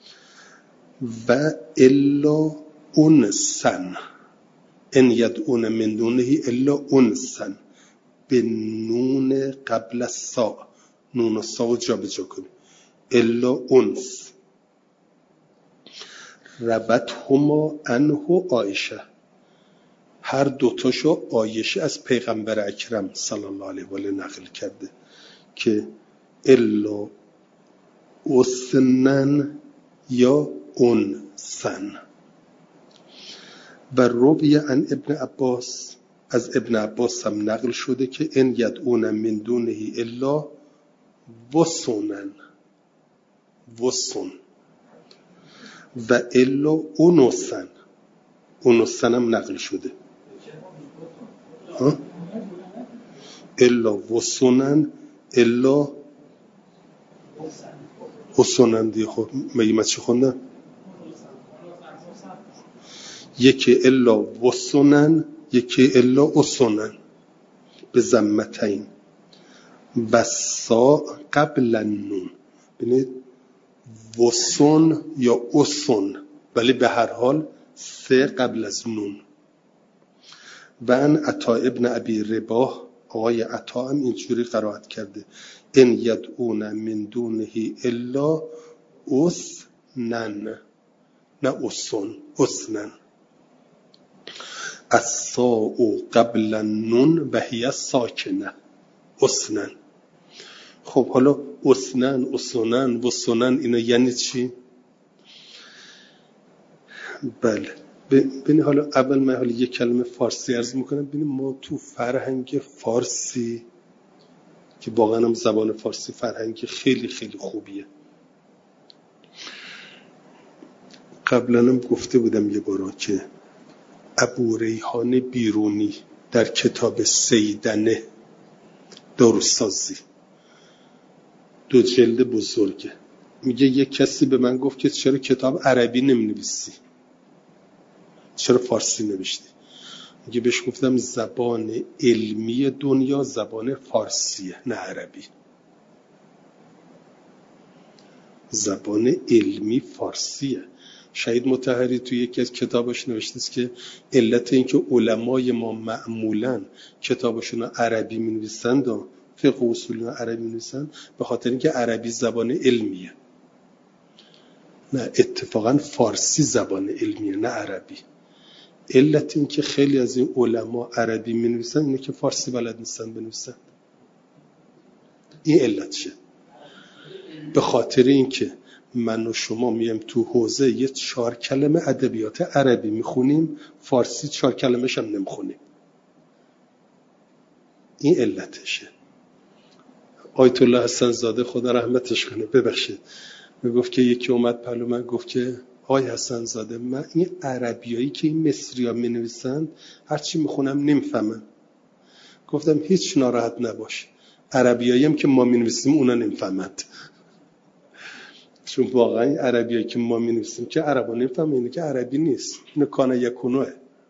و الا انسن ان یدعون من دونه الا انسن، به نون قبل السا، نون و سا جا به جا کنیم، الا انس. ربط هما عنه عایشه، هر دوتاشو عایشه از پیغمبر اکرم صلی الله علیه و آله نقل کرده که الا اسنن یا انسن. و روی عن ابن عباس، از ابن عباس هم نقل شده که ان یدعون من دونه الا وسنن، وسن. و الا اونسن، اونسن هم نقل شده. ها؟ الا وسنن، الا وسنن دی. خب مگه من چی خوندم؟ یکی الا وسنن، یکی الا اسنن به ضمتین. و سا قبل النون، ببینید وسن یا اسن، ولی به هر حال سه قبل از نون. و ان عطا ابن ابی رباح، آقای عطا هم اینجوری قرائت کرده ان یدعون من دونه الا اسنن، نه اسن، اسنن. الساء قبل النون و هی ساکنه، اسنن. خب حالا اسنن، اسنن، وسنن اینا یعنی چی؟ بله ببین، حالا اول من حالا یک کلمه فارسی عرض میکنم. ببینیم ما تو فرهنگ فارسی که واقعا هم زبان فارسی فرهنگ خیلی خیلی خوبیه. قبلا هم گفته بودم یه بارا که ابو ریحان بیرونی در کتاب سیدنه داروسازی، دو جلد بزرگه، میگه یک کسی به من گفت که چرا کتاب عربی نمی‌نویسی، چرا فارسی نوشتی؟ میگه بهش گفتم زبان علمی دنیا زبان فارسیه نه عربی. زبان علمی فارسیه. شهید مطهری توی یکی از کتابش نوشته است که علت این که علمای ما معمولاً کتابشون عربی می‌نویسند و فقه اصولی عربی می‌نویسند به خاطر اینکه عربی زبان علمیه. نه، اتفاقاً فارسی زبان علمیه نه عربی. علت این که خیلی از این علما عربی می‌نویسن اینه که فارسی بلد نیستن بنویسن. این علتشه. به خاطر اینکه من و شما میایم تو حوزه یه چهار کلمه ادبیات عربی میخونیم، فارسی چهار کلمه‌ش هم نمیخونیم. این علتشه. آیت الله حسن زاده خدا رحمتش کنه ببخشید، میگفت که یکی اومد پلو من گفت که آقای حسن زاده من این عربیایی که این مصری‌ها می‌نویسن هر چی میخونم نمیفهمم. گفتم هیچ ناراحت نباش، عربیایی هم که ما می‌نویسیم اونا نمیفهمند. چون واقعا عربیایی که ما می‌نویسیم که عربا نمیفهمن، اینه که عربی نیست، اینه کانه یکونوه.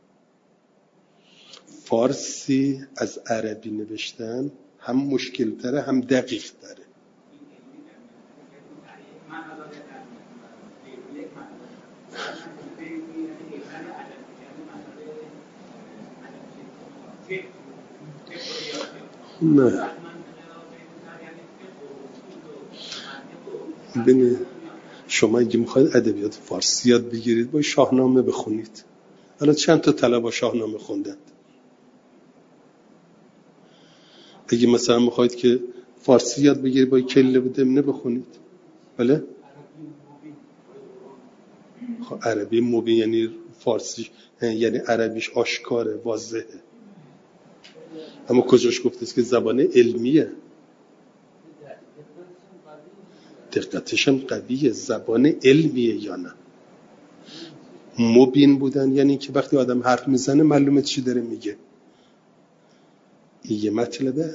فارسی از عربی نوشتن هم مشکل تره هم دقیق تره. نه ببینید، شما اگه میخواید ادبیات فارسی یاد بگیرید باید شاهنامه بخونید. الان چند تا طلبه شاهنامه خوندند. اگه مثلا میخواید که فارسی یاد بگیرید باید کله و دمنه بخونید. بله؟ خب عربی مبین یعنی فارسی، یعنی عربیش آشکاره، واضحه. اما کجاش گفته است که زبان علمیه؟ دقتش هم قویه. زبان علمیه یا نه؟ مبین بودن یعنی که وقتی آدم حرف میزنه معلومه چی داره میگه. یه مطلبه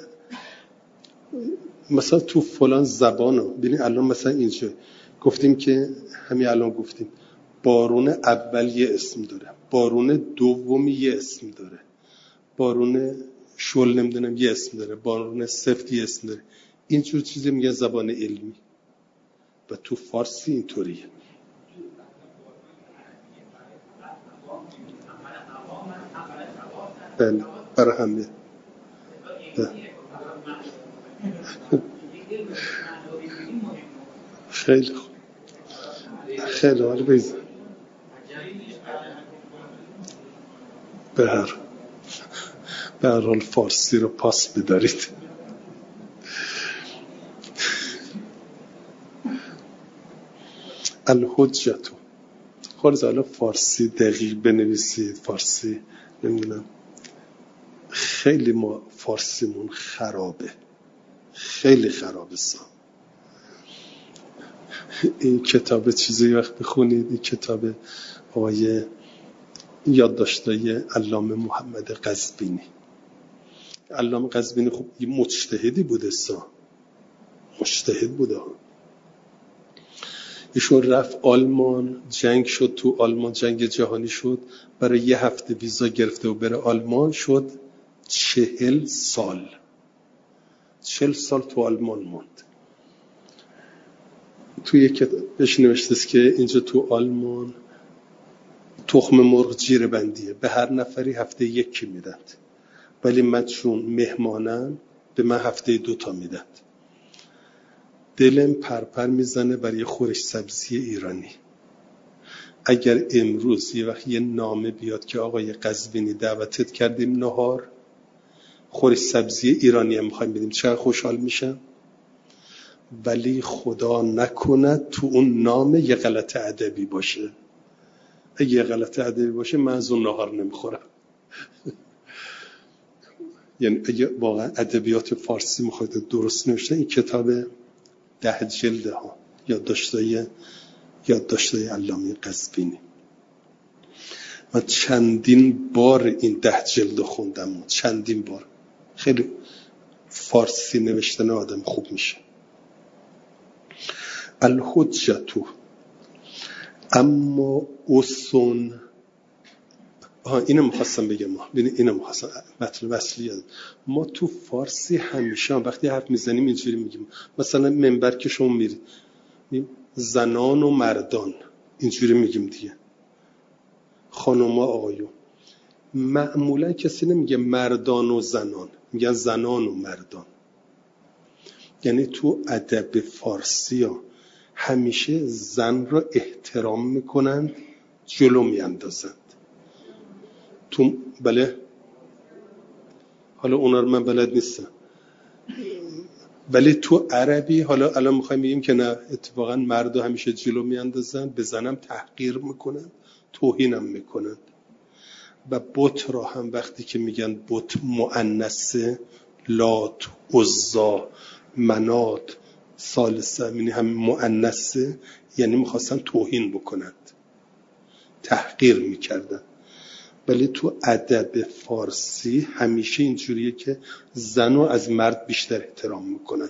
مثلا تو فلان زبانو ببین، الان مثلا اینجا گفتیم که همین الان گفتیم بارون اول یه اسم داره، بارون دومی یه اسم داره، بارون شل نمیدونم یه اسم داره، بارون سفت یه اسم داره. اینجور چیزی میگه زبان علمی و تو فارسی اینطوریه. بله برای همه خیلی خوب خیلی حالا بیزن به هر به هر حال فارسی رو پاس بدارید. الحجتو خالص حالا فارسی دقیق بنویسید، فارسی نمیدونم، خیلی ما فارسیمون خرابه، خیلی خرابه. سا این کتاب چیزی وقت بخونید، این کتاب آقای یادداشت‌های علامه محمد قزوینی. علامه قزوینی خب یه مجتهدی بوده، سا مجتهد بوده. ایشون رفت آلمان، جنگ شد تو آلمان، جنگ جهانی شد، برای یه هفته ویزا گرفته و بره آلمان، شد چهل سال چهل سال تو آلمان موند. توی یک کتابش نوشته است که اینجا تو آلمان تخم مرغ جیره بندیه، به هر نفری هفته یکی میدند، ولی من چون مهمانم به من هفته دوتا میدند. دلم پرپر میزنه برای خورش سبزی ایرانی. اگر امروز یه وقت یه نامه بیاد که آقای قزوینی دعوتت کردیم نهار، خورش سبزی ایرانی هم میخوایم بدیم، چقدر خوشحال میشم. ولی خدا نکند تو اون نامه یه غلط ادبی باشه. اگه یه غلط ادبی باشه من از اون نهار نمیخورم. یعنی اگه واقعا ادبیات فارسی میخواید درست نوشته، این کتاب ده جلده ها یادداشت‌های یادداشت‌های علامه قزوینی، من چندین بار این ده جلد خوندم، چندین بار. خیلی فارسی نوشتن آدم خوب میشه. الحجتو اما اصون، آها اینو میخواستم بگم، ما اینو میخواستم مطلب اصلی ما تو فارسی همیشه وقتی حرف میزنیم اینجوری میگیم، مثلا منبر که شما میرید زنان و مردان اینجوری میگیم دیگه، خانوما آقایون. معمولا کسی نمیگه مردان و زنان، میگن زنان و مردان. یعنی تو ادب فارسی ها همیشه زن را احترام میکنند، جلو میاندازند. تو بله حالا اونا رو من بلد نیستم، ولی تو عربی حالا الان میخوایم بگیم که نه، اتفاقا مرد همیشه جلو میاندازند، به زنم تحقیر میکنند، توهینم میکنند. و بت را هم وقتی که میگن بت مؤنثه، لات، عزا، منات، ثالثه، یعنی هم مؤنثه، یعنی میخواستن توهین بکنند، تحقیر میکردن. ولی تو ادب فارسی همیشه اینجوریه که زنو از مرد بیشتر احترام میکنند.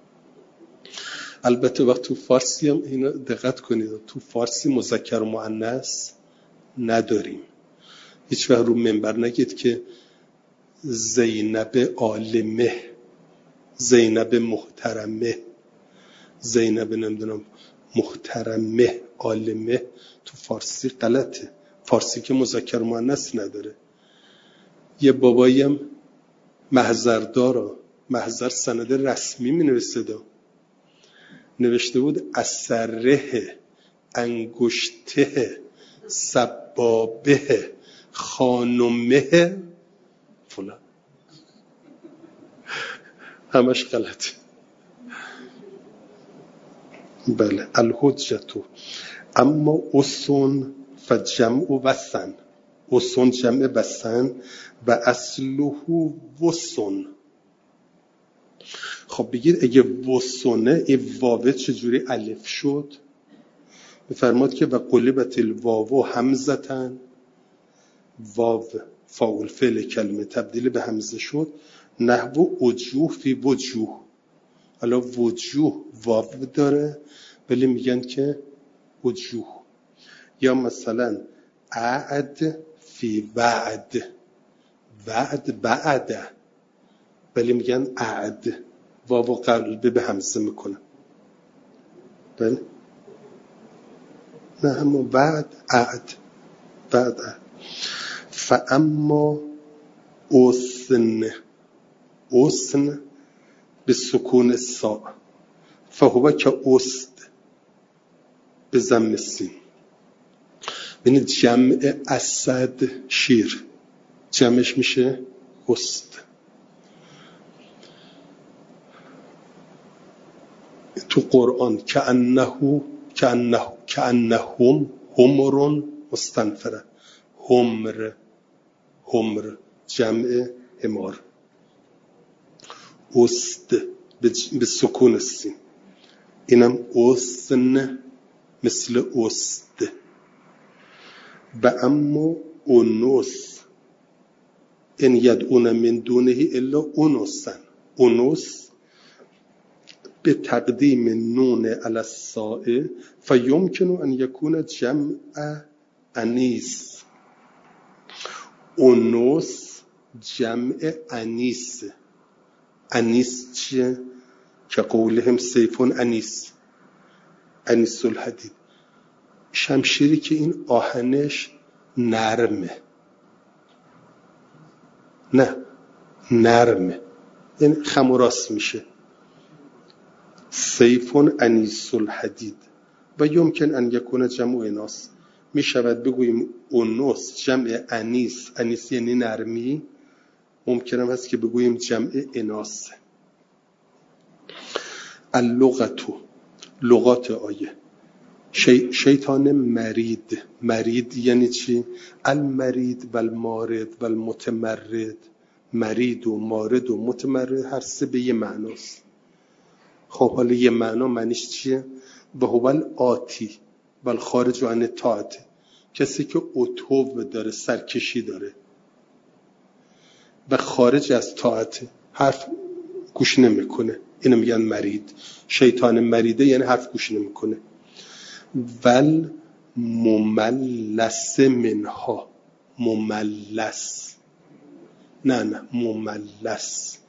البته وقت تو فارسی هم اینو دقت کنید، تو فارسی مذکر و مؤنث نداریم. هیچ وقت رو منبر نگید که زینب عالمه، زینب محترمه، زینب نمیدونم محترمه، عالمه، تو فارسی غلطه. فارسی که مذکر و مؤنث نداره. یه بابایی هم محضردارا، محضر سند رسمی می نوشته دا. نوشته بود اسره، انگشته، سبابه، خانمه فلان، همش غلطه. بله الحجتو اما اصون فجمع وسن، اصون جمع وسن و اصله وسن. خب بگید اگه وسنه این واوه چجوری الف شد؟ میفرماد که و قلبت الواو همزتن، واو فاعل فعل کلمه تبدیل به همزه شد، نحو وجوه فی وجوه. حالا وجوه واو داره ولی میگن که وجوه. یا مثلا عد فی وعد، وعد بعده ولی میگن عد، واو قلب به همزه میکنن. بله نه همون وعد عد بعد عد. فاما اوسن، اوسن به سکون الساء، فهو که اوست به ضم السین. یعنی جمع اسد شیر، جمعش میشه اوست. تو قرآن که انه که انه که انهم همر مستنفره، همر همر جمع همار، اوست به سکون السین. اینم اوسن مثل اوست. و اما اونوس ان یدعون من دونه الا اونوسن، اونوس به تقدیم نون علی الساء فیمکن ان یکون جمع انیس. اونوس جمع انیس. انیس چیه؟ که قولهم سیفون انیس، انیس الحدید، شمشیری که این آهنش نرمه. نه نرمه یعنی خم و راست میشه. سیفون انیس الحدید. و یمکن ان یکون جمع اناس، میشود بگوییم اونوس جمع انیس، انیس یعنی نرمی، ممکنه هست که بگوییم جمع اناس. اللغتو لغات آیه. شی... شیطان مرید، مرید یعنی چی؟ المرید و المارد و المتمرد. مرید و مارد و متمرد هر سه به یه معناست. خب حالا یه معنا معنیش چیه؟ به هو آتی و الخارج عن طاعت، کسی که عتو داره، سرکشی داره و خارج از طاعت، حرف گوش نمیکنه، اینو میگن مرید. شیطان مریده یعنی حرف گوش نمیکنه. ول مملس منها، مملس نه نه مملس.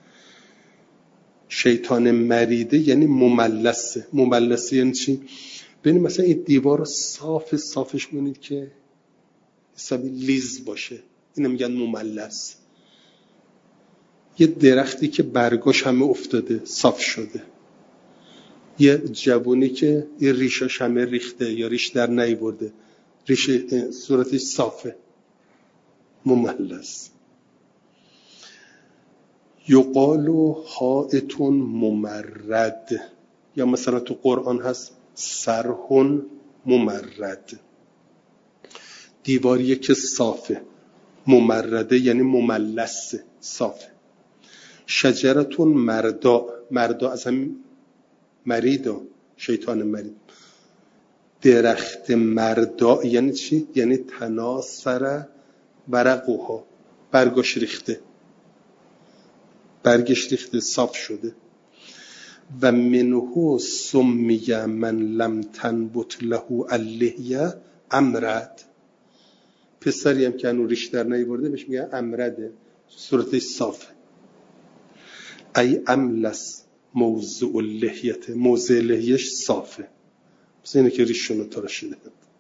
شیطان مریده یعنی مملسه. مملسه یعنی چی؟ ببینید مثلا این دیوار رو صاف صافش کنید که حسابی لیز باشه، اینو میگن مملس. یه درختی که برگاش همه افتاده صاف شده، یه جوونی که یه ریشاش همه ریخته یا ریش در نیورده، ریش صورتش صافه، مملس. یقالو حائطون ممرد، یا مثلا تو قرآن هست سرهن ممرد، دیواریه که صافه. ممرده یعنی مملسه، صافه. شجرتون مردا، مردا از همین مریدا، شیطان مرید. درخت مردا یعنی چی؟ یعنی تناثر ورقها، برگاش ریخته، برگش ریخته صاف شده. و منه سمی من لم تنبت له اللحیه امرد، پسری هم که هنو ریش در نیورده بهش میگه امرده، صورتش صافه. ای املس موضع اللحیت، موضع لحیهش صافه، مثل اینه که ریشونو تراشیده.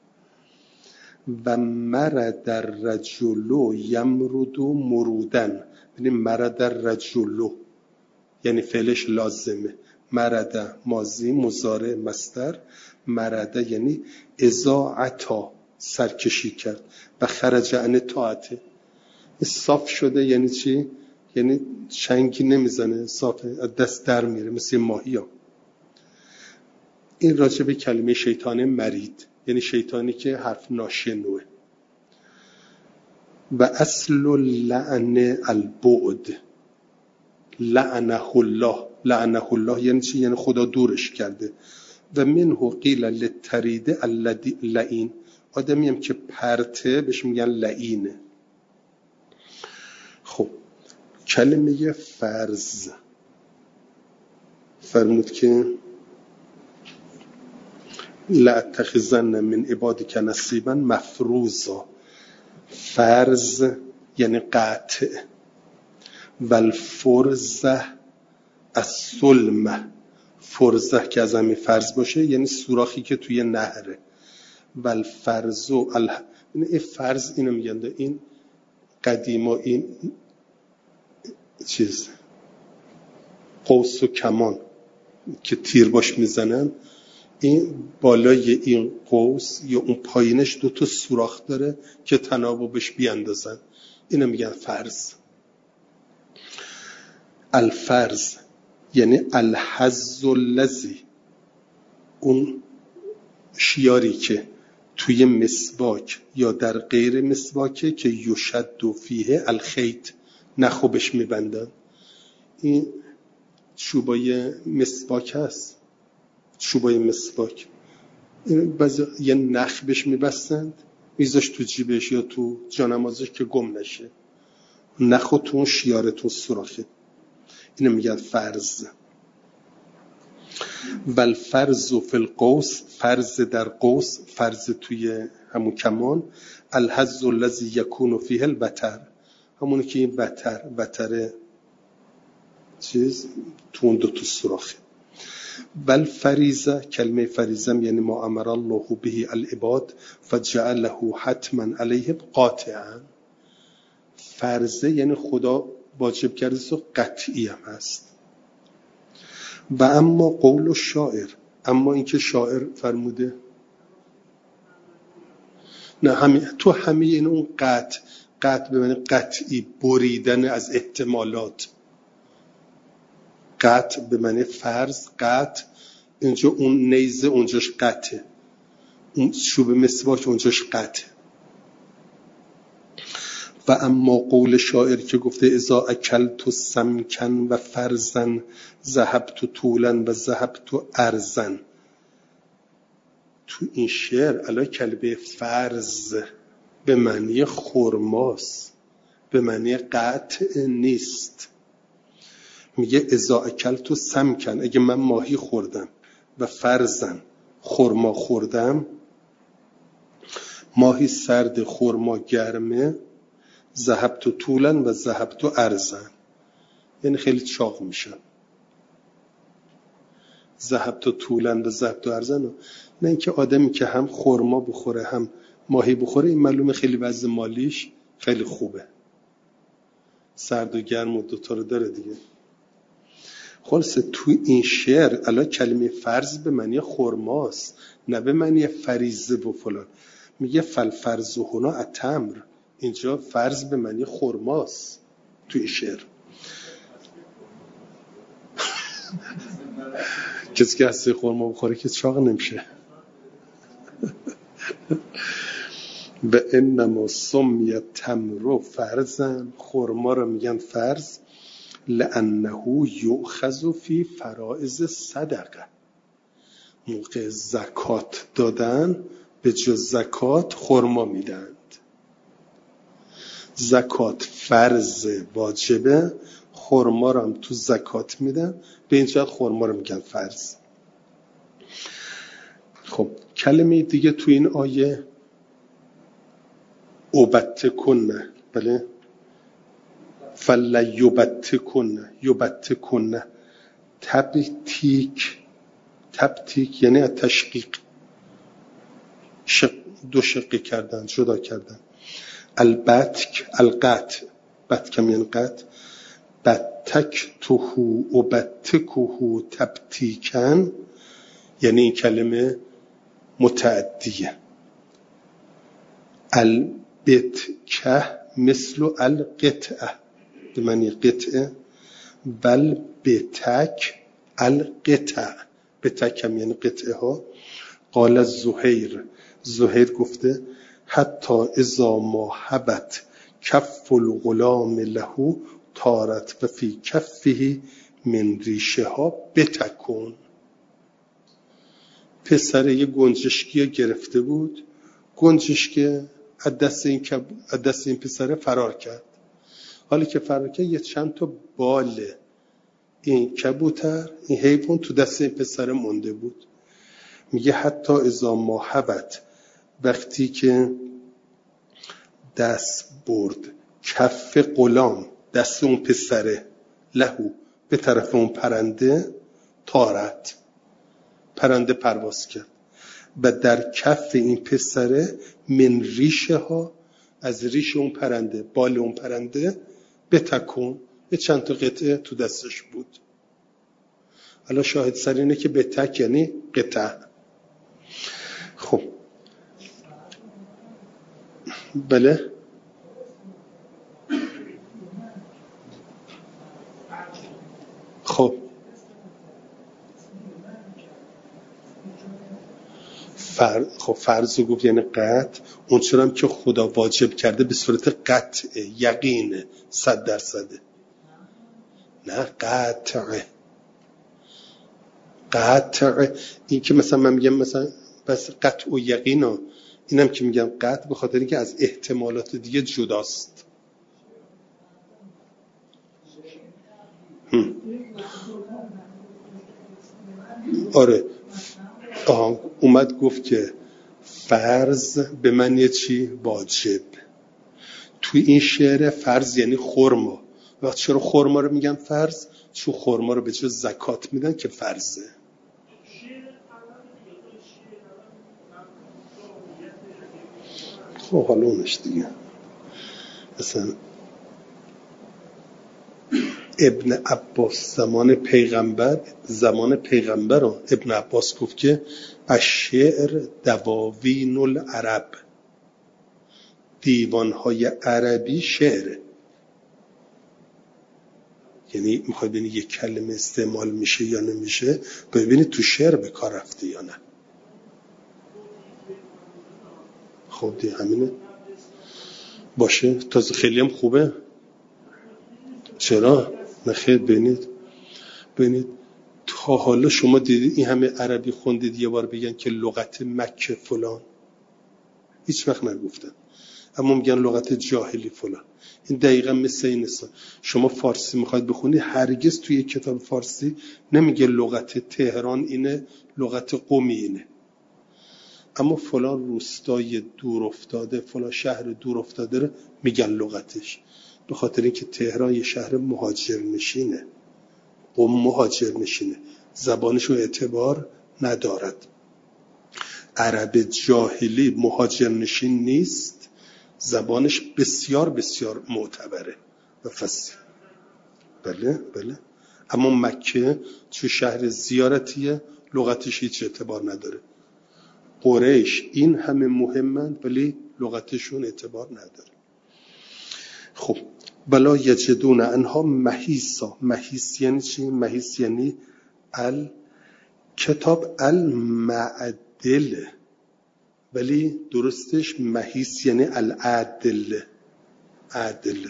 و مرد الرجل یمرد مرودن، یعنی مرد الرجل یعنی فعلش لازمه. مرد ماضی مضارع مصدر، مرد یعنی اذا عطا، سرکشی کرد. و خرج عن طاعته، صاف شده یعنی چی؟ یعنی چنگی نمیزنه، صافه، از دست در میره مثل ماهی ها. این راجع به کلمه شیطان مرید، یعنی شیطانی که حرف ناشنوه. و اصل لعن البعد، لعنه الله، لعنه الله یعنی چی؟ یعنی خدا دورش کرده. و منه قیل للترید اللعین، آدمی هم که پرته بهش میگن لعینه. خب کلمه فرض فرمود که لأتخذن من عبادک نصیبا مفروضا، فرض یعنی قطع، والفرزه السلمه، فرزه که از همین فرض باشه یعنی سوراخی که توی نهره، والفرزو ال... این فرض اینو میگن، این قدیما این چیز قوس و کمان که تیر باش میزنن، این بالای این قوس یا اون پایینش دو تا سوراخ داره که تنابو بهش بیاندازن، اینو میگن فرض. الفرض یعنی الحظ الذی، اون شیاری که توی مسواک یا در غیر مسواکه که یشد فیه الخیط، نخوبش میبندن. این چوبای مسواک هست، چوبای مسواک این بعضی یه نخ بهش میبستند میذاش تو جیبش یا تو جانمازش که گم نشه، نخو تو اون شیاره تو سوراخه، اینو میگن فرض. والفرض فی القوس، فرض در قوس، فرض توی همون کمان، الحظ الذی یکون فیه البتر، همونه که این بتر بتر چیز تو اون دو تا سوراخه. والفریضه، کلمه فریضه یعنی ما امر الله به العباد فجعله حتما علیه قاطعا، فرضه یعنی خدا واجب کرده و قطعی هم هست. و اما قول شاعر، اما اینکه شاعر فرموده نه همین تو همه این اون قطع، قطع به معنی قطعی، بریدن از احتمالات، قطع به معنی فرض، قطع اینجا اون نیزه اونجاش قطعه، اون چوب مسواک اونجاش قطعه. و اما قول شاعر که گفته اذا اکلت سمکن و فرزن ذهبت طولا و ذهبت ارزن، تو این شعر الان کلمه فرض به معنی خرماست، به معنی قطع نیست. میگه اذا اکلت سمکن، اگه من ماهی خوردم، و فرزن خرما خوردم، ماهی سرد خرما گرمه، ذهبت طولا و ذهبت ارزن، یعنی خیلی چاق میشن. ذهبت طولا و ذهبت ارزن، نه اینکه آدمی که هم خرما بخوره هم ماهی بخوره، این معلومه خیلی وضع مالیش خیلی خوبه، سرد و گرم و دوتا رو داره دیگه. خلاصه تو این شعر الان کلمه فرض به معنی خرماست، نه به معنی فریضه و فلان. میگه فالفرض هنا التمر، اینجا فرض به معنی خرماست تو این شعر. کسی که هسته خرما بخوره که چاق نمیشه. و انما سمی تمر فرضن، خرما رو میگن فرض، لانه یؤخذ فی فرائض صدقه، موقع زکات دادن به جز زکات خرما میدند. زکات فرض واجبه، خرما رو هم تو زکات میدن، به این جهت خرما رو میگن فرض. خب کلمه دیگه تو این آیه اوبتکنه، بله، فل یبتکنه، یبتکنه تبتیک، تبتیک یعنی تشقیق، شق دو شقی کردن، جدا کردن. البتک القطع، بتکم یعنی قطع، بتکتهو و بتکهو تبتیکن، یعنی این کلمه متعدیه. البتکه مثل القطعه، به معنی قطعه، بل بتک القطع، بتک هم یعنی قطعه ها. قال زهیر، زهیر گفته حتی اذا ما حبت کف الغلام له تارت و فی کفه من ریشه ها بتکن، پسر یه گنجشکی گرفته بود. گنجشکی از دست این از دست این پسر فرار کرد. حالی که فرار کرد یه چند تا بال این کبوتر، این حیوان تو دست این پسر مونده بود. میگه حتی اذا ما حبت، وقتی که دست برد کف غلام، دست اون پسره، لهو، به طرف اون پرنده، تارت، پرنده پرواز کرد و در کف این پسره من ریشه ها، از ریش اون پرنده، بال اون پرنده، بتکون، یه چند تا قطعه تو دستش بود. حالا شاهد سر اینه که بتک یعنی قطعه. خب بله خب فر... خب فرض گفت یعنی قطع، اون چرا که خدا واجب کرده به صورت قطع، یقینه، صد درصده. نه قطع، قطع این که مثلا من میگم مثلا بس قطع و یقینا، اینم که میگم قطع به خاطر اینکه از احتمالات دیگه جداست. هم. آره آه. اومد گفت که فرض به معنی چی؟ واجب. توی این شعر فرض یعنی خرما. وقت چرا خرما رو میگن فرض؟ چون خرما رو به جای زکات میدن که فرضه. خب حالا اونش دیگه مثلا ابن عباس زمان پیغمبر زمان پیغمبر رو ابن عباس گفت که الشعر دواوین العرب، دیوانهای عربی شعره. یعنی میخوای ببینی یک کلمه استعمال میشه یا نمیشه، ببینید تو شعر به کار رفته یا نه. خب دیگه همینه باشه. تازه خیلی هم خوبه. چرا؟ نخیر. ببینید ببینید تا حالا شما دیدید این همه عربی خوندید یه بار بگن که لغت مکه فلان؟ هیچ وقت نگفتن. اما میگن لغت جاهلی فلان. این دقیقا مثل این است. شما فارسی میخواید بخونید، هرگز توی یک کتاب فارسی نمیگه لغت تهران اینه، لغت قمی اینه. اما فلان روستای دور افتاده، فلان شهر دور افتاده رو میگن لغتش، به خاطر اینکه تهران یه شهر مهاجر نشینه، قم مهاجر نشینه، زبانشو اعتبار ندارد. عرب جاهلی مهاجر نشین نیست، زبانش بسیار بسیار معتبره و فصیح. بله بله. اما مکه چون شهر زیارتیه، لغتش هیچ اعتبار نداره. قریش این همه مهمند ولی لغتشون اعتبار نداره. خب بلا یجدون انها محیصا. محیص یعنی چی؟ محیص یعنی ال کتاب المعدل، ولی درستش محیص یعنی العدل. عدل.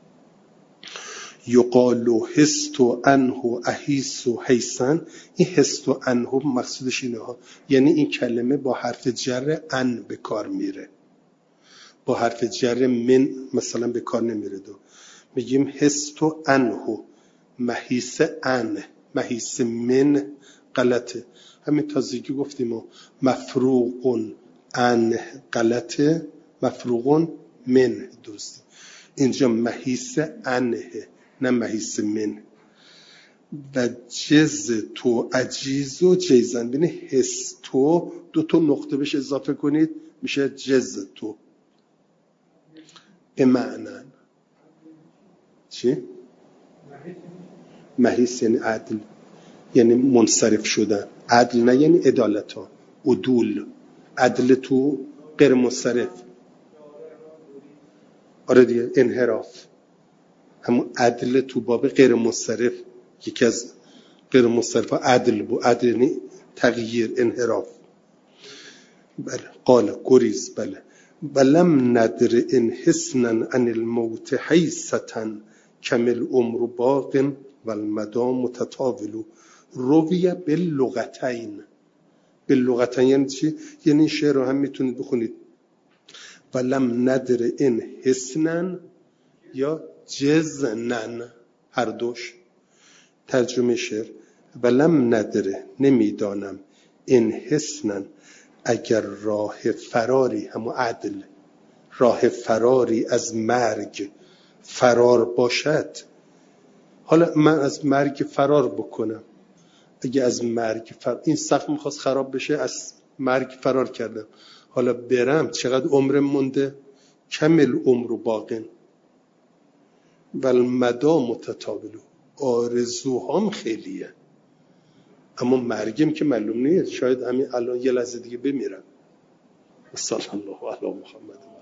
یقالو هستو انهو احیسو حیسن. این هستو انهو مقصودش اینه ها، یعنی این کلمه با حرف جر ان به کار میره، با حرف جر من مثلا به کار نمیره. دو میگیم هستو انهو، محیس ان، محیس من غلطه. همین تازگی گفتیم مفروغون ان غلطه، مفروغون من درسته. اینجا محیس انه نه محیس من. و جز تو عجیز و جیزن. بینه هستو دو تا نقطه بهش اضافه کنید میشه جز تو. امعنن چی؟ محیس یعنی عدل، یعنی منصرف شدن. عدل نه یعنی عدالت ها، عدول. عدل تو غیر منصرف. آره دیگه، انحراف. همون عدل تو باب غیر منصرف، یکی از غیر منصرف ها عدل بود. عدل یعنی تغییر، انحراف. بله. قال گریز. بله. ولم ندر ان حسنا عن الموت حیثتا کمل عمر باق والمدام متطاول. رویه باللغتین. به لغتن یعنی چی؟ یعنی این شعر رو هم میتونید بخونید ولم ندر این حسنن یا جزنن، هر دوش ترجمه شعر. ولم ندره نمیدانم این حسنن اگر راه فراری، همو عدل، راه فراری از مرگ فرار باشد. حالا من از مرگ فرار بکنم، اگه از مرگ فرار، این سقف میخواست خراب بشه از مرگ فرار کردم، حالا برم چقدر عمرم مونده؟ کمل عمر و باقین والمدا متطاولو، آرزوهام خیلیه اما مرگم که معلوم نیست، شاید همین الان یه لحظه دیگه بمیرم. صلی الله علی محمد.